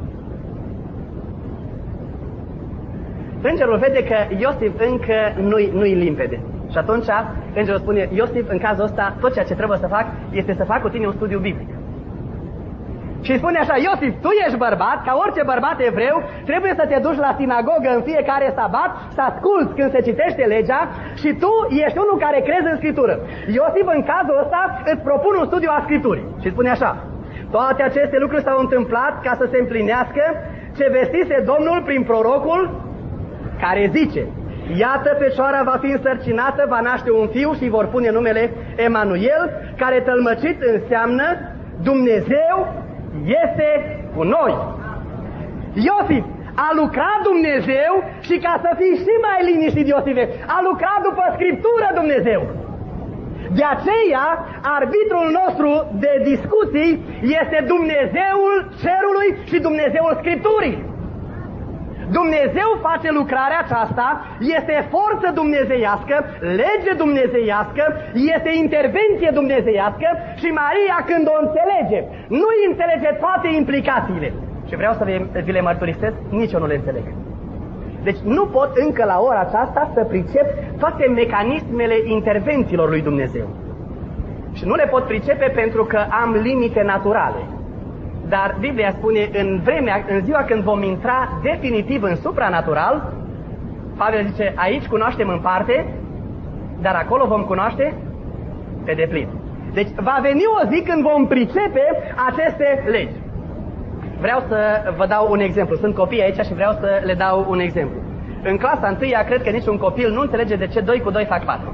Îngerul vede că Iosif încă nu-i, nu-i limpede. Și atunci îngerul spune, Iosif, în cazul ăsta, tot ceea ce trebuie să fac este să fac cu tine un studiu biblic. Și spune așa, Iosif, tu ești bărbat, ca orice bărbat evreu, trebuie să te duci la sinagogă în fiecare sabat, să asculți când se citește legea și tu ești unul care crezi în Scriptură. Iosif, în cazul ăsta, îți propun un studiu a Scripturii. Și spune așa, toate aceste lucruri s-au întâmplat ca să se împlinească ce vestise Domnul prin prorocul care zice: iată, fecioara va fi însărcinată, va naște un fiu și vor pune numele Emanuel, care tălmăcit înseamnă Dumnezeu este cu noi. Iosif, a lucrat Dumnezeu, și ca să fii și mai liniștit, Iosife, a lucrat după Scriptură Dumnezeu. De aceea, arbitrul nostru de discuții este Dumnezeul cerului și Dumnezeul Scripturii. Dumnezeu face lucrarea aceasta, este forță dumnezeiască, lege dumnezeiască, este intervenție dumnezeiască, și Maria, când o înțelege, nu înțelege toate implicațiile. Și vreau să vi le mărturisesc, nici eu nu le înțeleg. Deci nu pot încă la ora aceasta să pricep toate mecanismele intervențiilor lui Dumnezeu. Și nu le pot pricepe pentru că am limite naturale. Dar Biblia spune, în vremea, în ziua când vom intra definitiv în supranatural, Pavel zice, aici cunoaștem în parte, dar acolo vom cunoaște pe deplin. Deci va veni o zi când vom pricepe aceste legi. Vreau să vă dau un exemplu. Sunt copii aici și vreau să le dau un exemplu. În clasa întâia, cred că niciun copil nu înțelege de ce doi cu doi fac patru.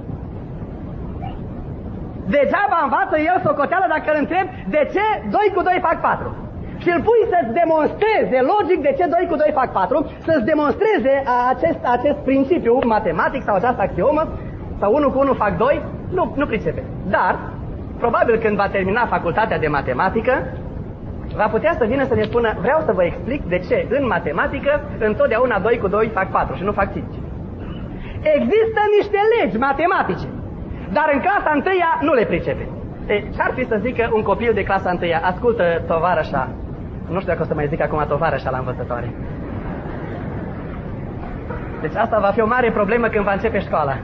Degeaba învață el socoteală dacă îl întreb de ce doi cu doi fac patru. Și îl pui să-ți demonstreze logic de ce doi cu doi fac patru, să-ți demonstreze acest, acest principiu matematic sau această axiomă, sau unu cu unu fac doi, nu, nu pricepe. Dar, probabil când va termina facultatea de matematică, va putea să vină să ne spună, vreau să vă explic de ce în matematică întotdeauna doi cu doi fac patru și nu fac cinci. Există niște legi matematice, dar în clasa întâia nu le pricepe. E, ce-ar fi să zică un copil de clasa întâia? Ascultă, tovarășa, nu știu dacă o să mai zic acum tovarășa la învățătoare. Deci asta va fi o mare problemă când va începe școala.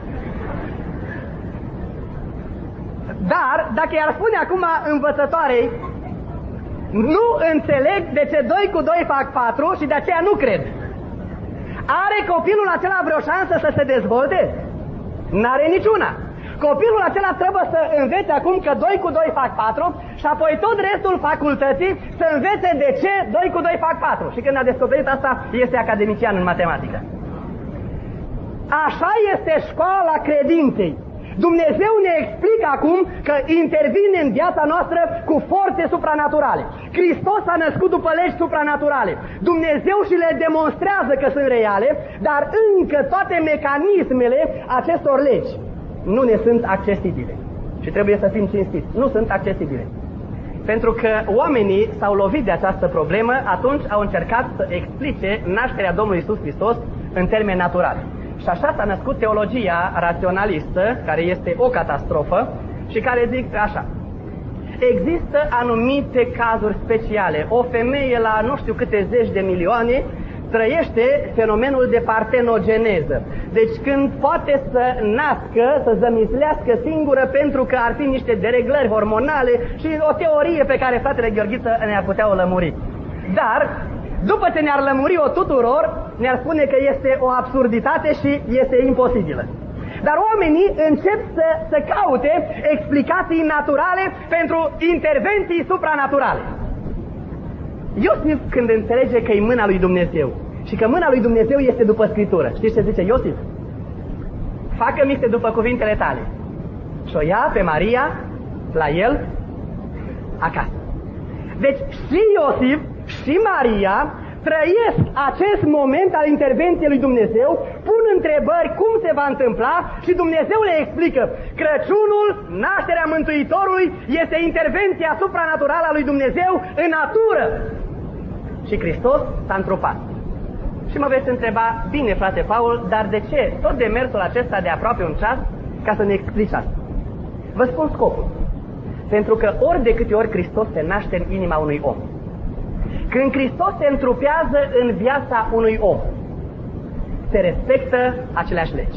Dar, dacă i-ar spune acum învățătoarei, nu înțeleg de ce doi cu doi fac patru și de aceea nu cred. Are copilul acela vreo șansă să se dezvolte? N-are niciuna. Copilul acela trebuie să învețe acum că doi cu doi fac patru și apoi tot restul facultății să învețe de ce doi cu doi fac patru. Și când a descoperit asta, este academician în matematică. Așa este școala credinței. Dumnezeu ne explică acum că intervine în viața noastră cu forțe supranaturale. Hristos a născut după legi supranaturale. Dumnezeu și le demonstrează că sunt reale, dar încă toate mecanismele acestor legi nu ne sunt accesibile. Și trebuie să fim cinstiți. Nu sunt accesibile. Pentru că oamenii s-au lovit de această problemă, atunci au încercat să explice nașterea Domnului Iisus Hristos în termeni naturali. Și așa s-a născut teologia raționalistă, care este o catastrofă și care zic așa: există anumite cazuri speciale. O femeie la nu știu câte zeci de milioane trăiește fenomenul de partenogeneză. Deci când poate să nască, să zămislească singură pentru că ar fi niște dereglări hormonale și o teorie pe care fratele Gheorghiță ne-ar putea o lămuri. Dar după ce ne-ar lămuri-o tuturor, ne-ar spune că este o absurditate și este imposibilă. Dar oamenii încep să, să caute explicații naturale pentru intervenții supranaturale. Iosif, când înțelege că e mâna lui Dumnezeu și că mâna lui Dumnezeu este după Scriptură, știți ce zice Iosif? Facă-mi se după cuvintele tale. Și o ia pe Maria la el acasă. Deci și Iosif și Maria trăiesc acest moment al intervenției lui Dumnezeu, pun întrebări cum se va întâmpla și Dumnezeu le explică. Crăciunul, nașterea Mântuitorului, este intervenția supranaturală a lui Dumnezeu în natură. Și Hristos s-a întrupat. Și mă veți întreba, bine frate Paul, dar de ce tot demersul acesta de aproape un ceas ca să ne explici asta? Vă spun scopul. Pentru că ori de câte ori Hristos se naște în inima unui om, când Hristos se întrupează în viața unui om, se respectă aceleași legi.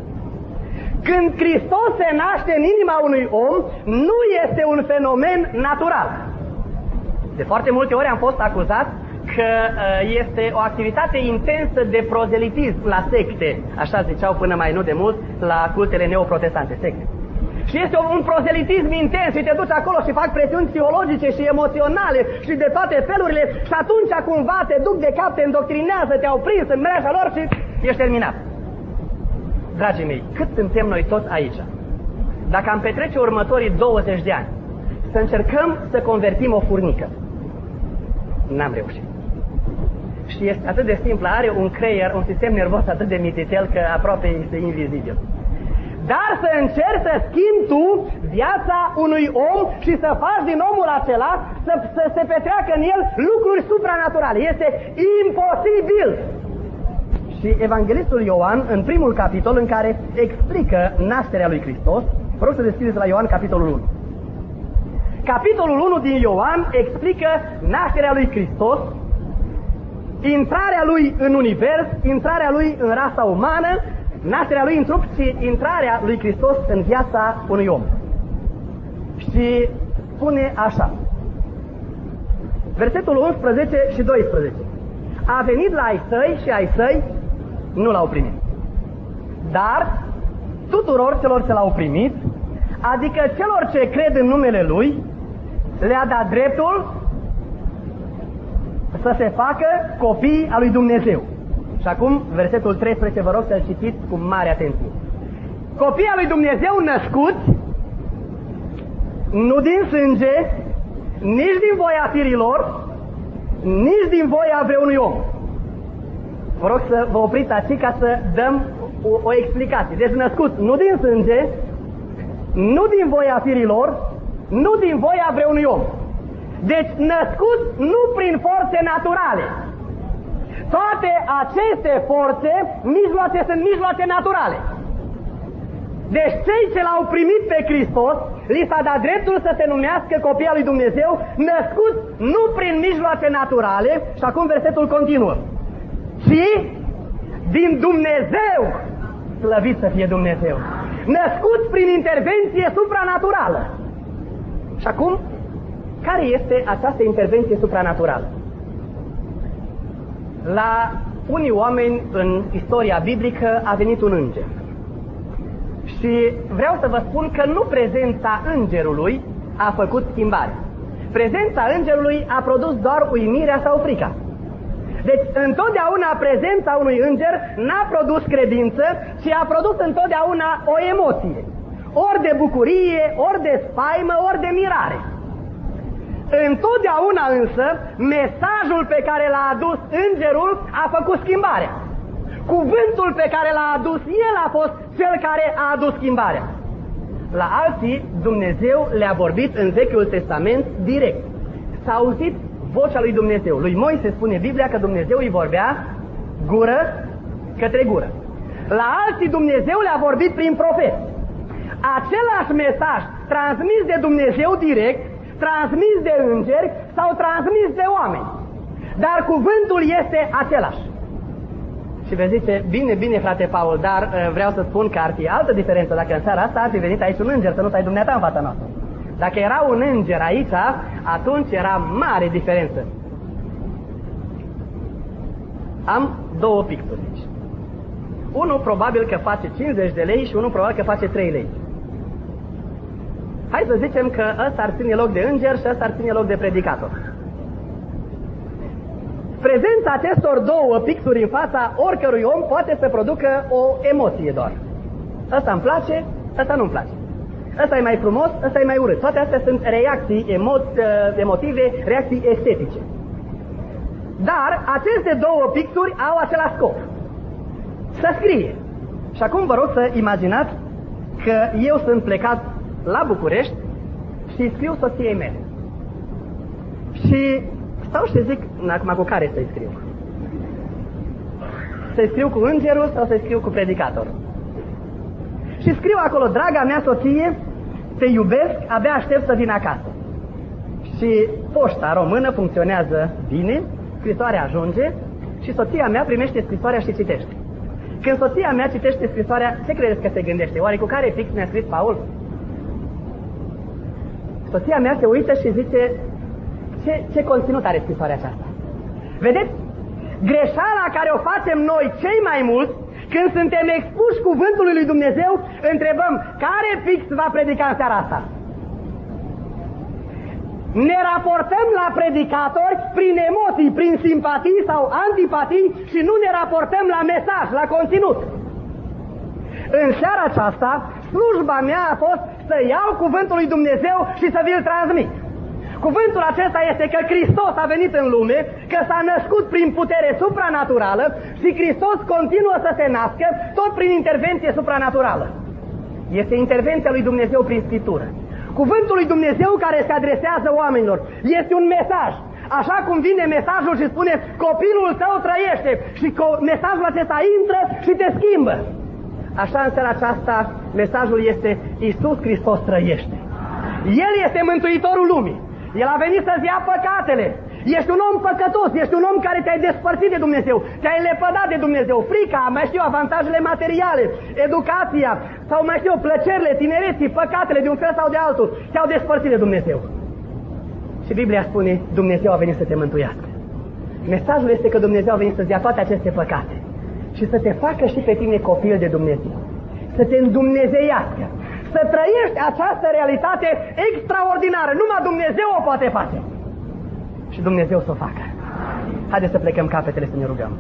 Când Hristos se naște în inima unui om, nu este un fenomen natural. De foarte multe ori am fost acuzat că este o activitate intensă de prozelitism la secte, așa ziceau până mai nu de mult la cultele neoprotestante, secte. Și este un proselitism intens și te duci acolo și fac presiuni psihologice și emoționale și de toate felurile și atunci cumva te duc de cap, te îndoctrinează, te-au prins în mreaja lor și ești terminat. Dragii mei, cât suntem noi toți aici? Dacă am petrece următorii douăzeci de ani să încercăm să convertim o furnică, n-am reușit. Și este atât de simplu, are un creier, un sistem nervos atât de mititel că aproape este invizibil. Dar să încerci să schimbi tu viața unui om și să faci din omul acela să, să se petreacă în el lucruri supranaturale. Este imposibil! Și Evanghelistul Ioan, în primul capitol în care explică nașterea lui Hristos, vă rog să deschideți la Ioan capitolul unu. Capitolul unu din Ioan explică nașterea lui Hristos, intrarea lui în univers, intrarea lui în rasa umană, nașterea lui în trup și intrarea lui Hristos în viața unui om. Și spune așa, versetul unsprezece și doisprezece. A venit la ai săi și ai săi nu l-au primit. Dar tuturor celor ce l-au primit, adică celor ce cred în numele Lui, le-a dat dreptul să se facă copii al lui Dumnezeu. Și acum, versetul treisprezece, vă rog să-l citiți cu mare atenție. Copii al lui Dumnezeu născuți, nu din sânge, nici din voia firilor, nici din voia vreunui om. Vă rog să vă opriți aici ca să dăm o, o explicație. Deci născuți nu din sânge, nu din voia firilor, nu din voia vreunui om. Deci născuți nu prin forțe naturale. Toate aceste forțe, mijloace, sunt mijloace naturale. Deci cei ce l-au primit pe Hristos, li s-a dat dreptul să se numească copii al lui Dumnezeu, născuți nu prin mijloace naturale, și acum versetul continuă, ci din Dumnezeu, slăvit să fie Dumnezeu, născuți prin intervenție supranaturală. Și acum, care este această intervenție supranaturală? La unii oameni în istoria biblică a venit un înger. Și vreau să vă spun că nu prezența îngerului a făcut schimbare. Prezența îngerului a produs doar uimirea sau frica. Deci întotdeauna prezența unui înger n-a produs credință, ci a produs întotdeauna o emoție. Ori de bucurie, ori de spaimă, ori de mirare. Întotdeauna însă, mesajul pe care l-a adus îngerul a făcut schimbarea. Cuvântul pe care l-a adus el a fost cel care a adus schimbarea. La alții, Dumnezeu le-a vorbit în Vechiul Testament direct. S-a auzit vocea lui Dumnezeu. Lui Moise spune Biblia că Dumnezeu îi vorbea gură către gură. La alții Dumnezeu le-a vorbit prin profeți. Același mesaj transmis de Dumnezeu direct, transmis de îngeri sau transmis de oameni. Dar cuvântul este același. Și vă zice, bine, bine frate Paul, dar uh, vreau să spun că ar fi altă diferență dacă în seara asta ar fi venit aici un înger, să nu stai dumneata în fața noastră. Dacă era un înger aici, atunci era mare diferență. Am două pixuri aici. Unul probabil că face cincizeci de lei și unul probabil că face trei lei. Hai să zicem că ăsta ar ține loc de înger și ăsta ar ține loc de predicator. Prezența acestor două pixuri în fața oricărui om poate să producă o emoție doar. Ăsta îmi place, ăsta nu-mi place. Ăsta e mai frumos, ăsta e mai urât. Toate astea sunt reacții emo- emotive, reacții estetice. Dar aceste două pixuri au același scop. Să scrie. Și acum vă rog să imaginați că eu sunt plecat la București și scriu soției mele. Și stau și zic, acum cu care să-i scriu? Să-i scriu cu îngerul sau să-i scriu cu predicatorul? Și scriu acolo, draga mea soție, te iubesc, abia aștept să vin acasă. Și poșta română funcționează bine, scrisoarea ajunge și soția mea primește scrisoarea și citește. Când soția mea citește scrisoarea, ce credeți că se gândește? Oare cu care pix mi-a scris Paul? Soția mea se uită și zice, ce, ce conținut are scrisoarea aceasta? Vedeți? Greșeala care o facem noi cei mai mulți Când suntem expuși cuvântului lui Dumnezeu, întrebăm, care fix va predica în seara asta? Ne raportăm la predicatori prin emoții, prin simpatii sau antipatii și nu ne raportăm la mesaj, la conținut. În seara aceasta, slujba mea a fost să iau cuvântul lui Dumnezeu și să vi-l transmit. Cuvântul acesta este că Hristos a venit în lume, că s-a născut prin putere supranaturală și Hristos continuă să se nască tot prin intervenție supranaturală. Este intervenția lui Dumnezeu prin Scriptură. Cuvântul lui Dumnezeu care se adresează oamenilor este un mesaj. Așa cum vine mesajul și spune, copilul tău trăiește și mesajul acesta intră și te schimbă. Așa în seara aceasta mesajul este, Iisus Hristos trăiește. El este Mântuitorul lumii. El a venit să-ți ia păcatele. Ești un om păcătos, ești un om care te-ai despărțit de Dumnezeu, te-ai lepădat de Dumnezeu, frica, mai știu, avantajele materiale, educația, sau mai știu, plăcerile, tinereții, păcatele de un fel sau de altul, te-au despărțit de Dumnezeu. Și Biblia spune, Dumnezeu a venit să te mântuiască. Mesajul este că Dumnezeu a venit să-ți ia toate aceste păcate și să te facă și pe tine copil de Dumnezeu, să te îndumnezeiască, să trăiești această realitate extraordinară. Numai Dumnezeu o poate face. Și Dumnezeu să o facă. Haideți să plecăm capetele să ne rugăm.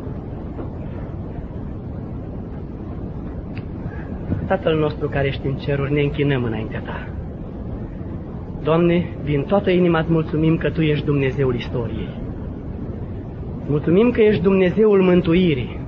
Tatăl nostru care ești în ceruri, ne închinăm înaintea Ta. Doamne, din toată inima îți mulțumim că Tu ești Dumnezeul istoriei. Mulțumim că ești Dumnezeul mântuirii.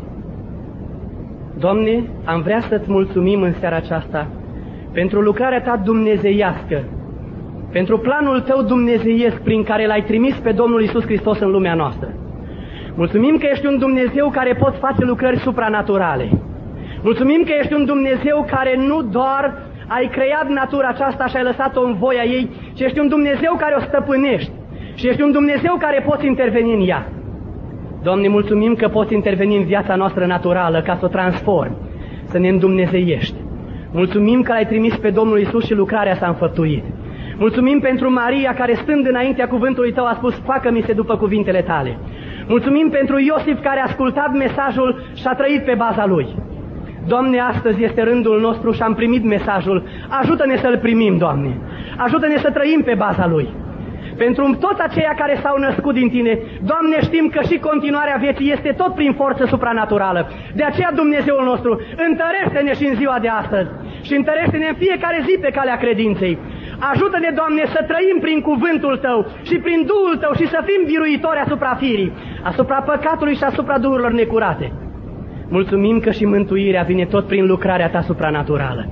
Doamne, am vrea să-ți mulțumim în seara aceasta pentru lucrarea Ta dumnezeiască, pentru planul Tău dumnezeiesc prin care L-ai trimis pe Domnul Iisus Hristos în lumea noastră. Mulțumim că ești un Dumnezeu care poți face lucrări supranaturale. Mulțumim că ești un Dumnezeu care nu doar ai creat natura aceasta și ai lăsat-o în voia ei, ci ești un Dumnezeu care o stăpânești și ești un Dumnezeu care poți interveni în ea. Doamne, mulțumim că poți interveni în viața noastră naturală ca să o transformi, să ne îndumnezeiești. Mulțumim că L-ai trimis pe Domnul Iisus și lucrarea s-a înfăptuit. Mulțumim pentru Maria care, stând înaintea cuvântului Tău, a spus, facă-mi se după cuvintele Tale. Mulțumim pentru Iosif care a ascultat mesajul și a trăit pe baza lui. Doamne, astăzi este rândul nostru și am primit mesajul. Ajută-ne să-l primim, Doamne. Ajută-ne să trăim pe baza lui. Pentru toți aceia care s-au născut din Tine, Doamne, știm că și continuarea vieții este tot prin forță supranaturală. De aceea, Dumnezeul nostru, întărește-ne și în ziua de astăzi și întărește-ne în fiecare zi pe calea credinței. Ajută-ne, Doamne, să trăim prin cuvântul Tău și prin Duhul Tău și să fim biruitori asupra firii, asupra păcatului și asupra duhurilor necurate. Mulțumim că și mântuirea vine tot prin lucrarea Ta supranaturală.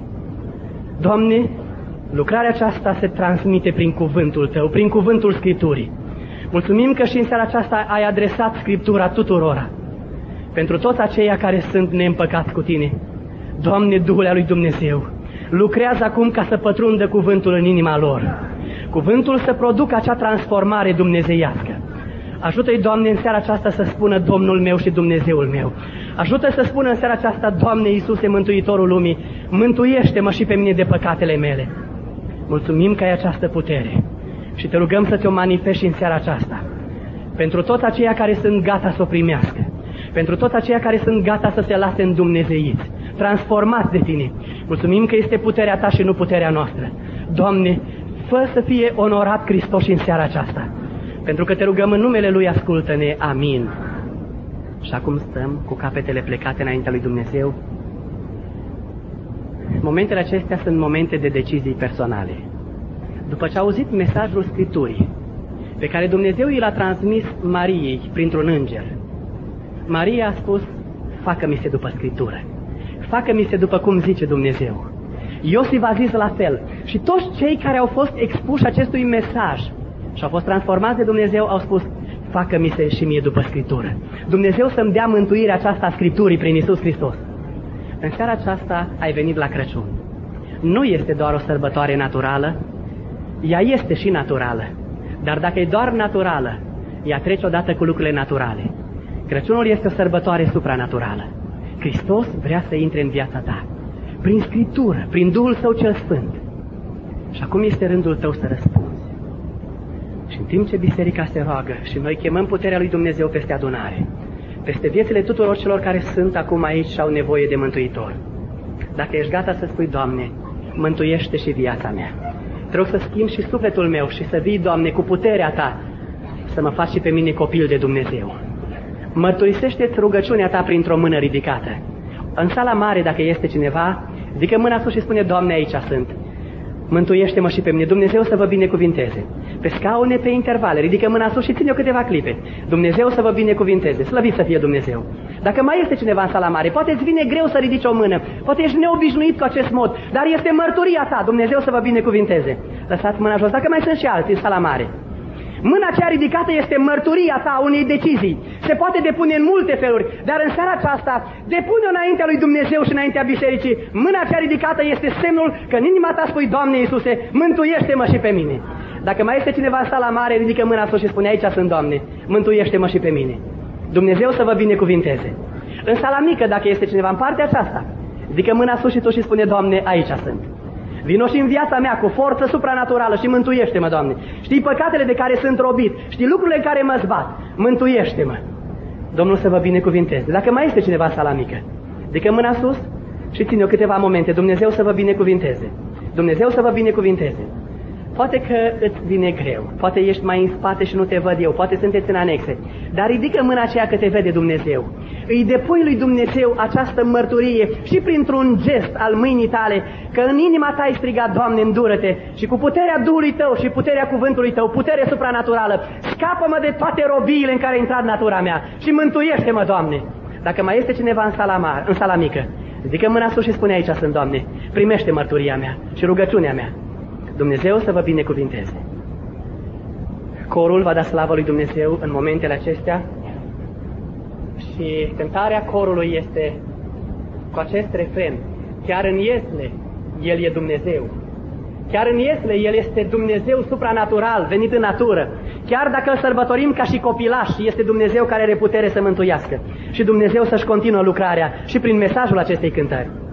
Doamne, lucrarea aceasta se transmite prin cuvântul Tău, prin cuvântul Scripturii. Mulțumim că și în seara aceasta ai adresat Scriptura tuturora. Pentru toți aceia care sunt neîmpăcați cu Tine, Doamne, Duhul lui Dumnezeu, lucrează acum ca să pătrundă cuvântul în inima lor. Cuvântul să producă acea transformare dumnezeiască. Ajută-i, Doamne, în seara aceasta să spună Domnul meu și Dumnezeul meu. Ajută să spună în seara aceasta, Doamne Iisuse, Mântuitorul lumii, mântuiește-mă și pe mine de păcatele mele. Mulțumim că ai această putere și Te rugăm să Ți-o manifesti în seara aceasta. Pentru toți aceia care sunt gata să o primească, pentru toți aceia care sunt gata să se lase îndumnezeiți, transformați de Tine. Mulțumim că este puterea Ta și nu puterea noastră. Doamne, fă să fie onorat Hristos și în seara aceasta. Pentru că Te rugăm în numele Lui, ascultă-ne. Amin. Și acum stăm cu capetele plecate înaintea lui Dumnezeu. Momentele acestea sunt momente de decizii personale. După ce a auzit mesajul Scripturii, pe care Dumnezeu i l-a transmis Mariei printr-un înger, Maria a spus, facă-mi se după Scriptură, facă-mi se după cum zice Dumnezeu. Iosif a zis la fel și toți cei care au fost expuși acestui mesaj și au fost transformați de Dumnezeu au spus, facă-mi se și mie după Scriptură. Dumnezeu să-mi dea mântuirea aceasta a Scripturii prin Iisus Hristos. În seara aceasta ai venit la Crăciun. Nu este doar o sărbătoare naturală, ea este și naturală, dar dacă e doar naturală, ea trece odată cu lucrurile naturale. Crăciunul este o sărbătoare supranaturală. Hristos vrea să intre în viața ta, prin Scriptură, prin Duhul Său cel Sfânt. Și acum este rândul tău să răspunzi. Și în timp ce biserica se roagă și noi chemăm puterea lui Dumnezeu peste adunare, peste viețile tuturor celor care sunt acum aici și au nevoie de Mântuitor. Dacă ești gata să spui, Doamne, mântuiește și viața mea. Te rog să schimbi și sufletul meu și să vii, Doamne, cu puterea Ta, să mă faci și pe mine copil de Dumnezeu. Mărturisește-ți rugăciunea Ta printr-o mână ridicată. În sala mare, dacă este cineva, ridică mâna sus și spune, Doamne, aici sunt. Mântuiește-mă și pe mine. Dumnezeu să vă binecuvinteze. Pe scaune, pe intervale, ridică mâna sus și ține-o câteva clipe. Dumnezeu să vă binecuvinteze. Slăvit să fie Dumnezeu. Dacă mai este cineva în sala mare, poate îți vine greu să ridici o mână, poate ești neobișnuit cu acest mod, dar este mărturia ta. Dumnezeu să vă binecuvinteze. Lăsați mâna jos. Dacă mai sunt și alții în sala mare. Mâna cea ridicată este mărturia ta a unei decizii. Se poate depune în multe feluri, dar în seara aceasta depune înaintea lui Dumnezeu și înaintea bisericii. Mâna cea ridicată este semnul că în inima ta spui, Doamne Iisuse, mântuiește-mă și pe mine. Dacă mai este cineva în sala mare, ridică mâna sus și spune, aici sunt, Doamne, mântuiește-mă și pe mine. Dumnezeu să vă binecuvinteze. În sala mică, dacă este cineva în partea aceasta, ridică mâna sus și tu și spune, Doamne, aici sunt. Vino și în viața mea cu forță supranaturală și mântuiește-mă, Doamne. Știi păcatele de care sunt robit, știi lucrurile în care mă zbat, mântuiește-mă. Domnul să vă binecuvinteze. Dacă mai este cineva în sala mică, ridică mâna sus și ține-o câteva momente. Dumnezeu să vă binecuvinteze. Dumnezeu să vă binecuvinteze. Poate că îți vine greu, poate ești mai în spate și nu te văd eu, poate sunteți în anexe, dar ridică mâna aceea că te vede Dumnezeu. Îi depui lui Dumnezeu această mărturie și printr-un gest al mâinii tale, că în inima ta ai strigat, Doamne, îndură-te și cu puterea Duhului Tău și puterea cuvântului Tău, putere supranaturală, scapă-mă de toate robiile în care a intrat natura mea și mântuiește-mă, Doamne. Dacă mai este cineva în sala mare, în sala mică, ridică mâna sus și spune, aici sunt, Doamne, primește mărturia mea și rugăciunea mea. Dumnezeu să vă binecuvinteze. Corul va da slavă lui Dumnezeu în momentele acestea și cântarea corului este cu acest refren. Chiar în Iesle, El e Dumnezeu. Chiar în Iesle, El este Dumnezeu supranatural, venit în natură. Chiar dacă îl sărbătorim ca și copilaș, este Dumnezeu care are putere să mântuiască. Și Dumnezeu să-și continuă lucrarea și prin mesajul acestei cântări.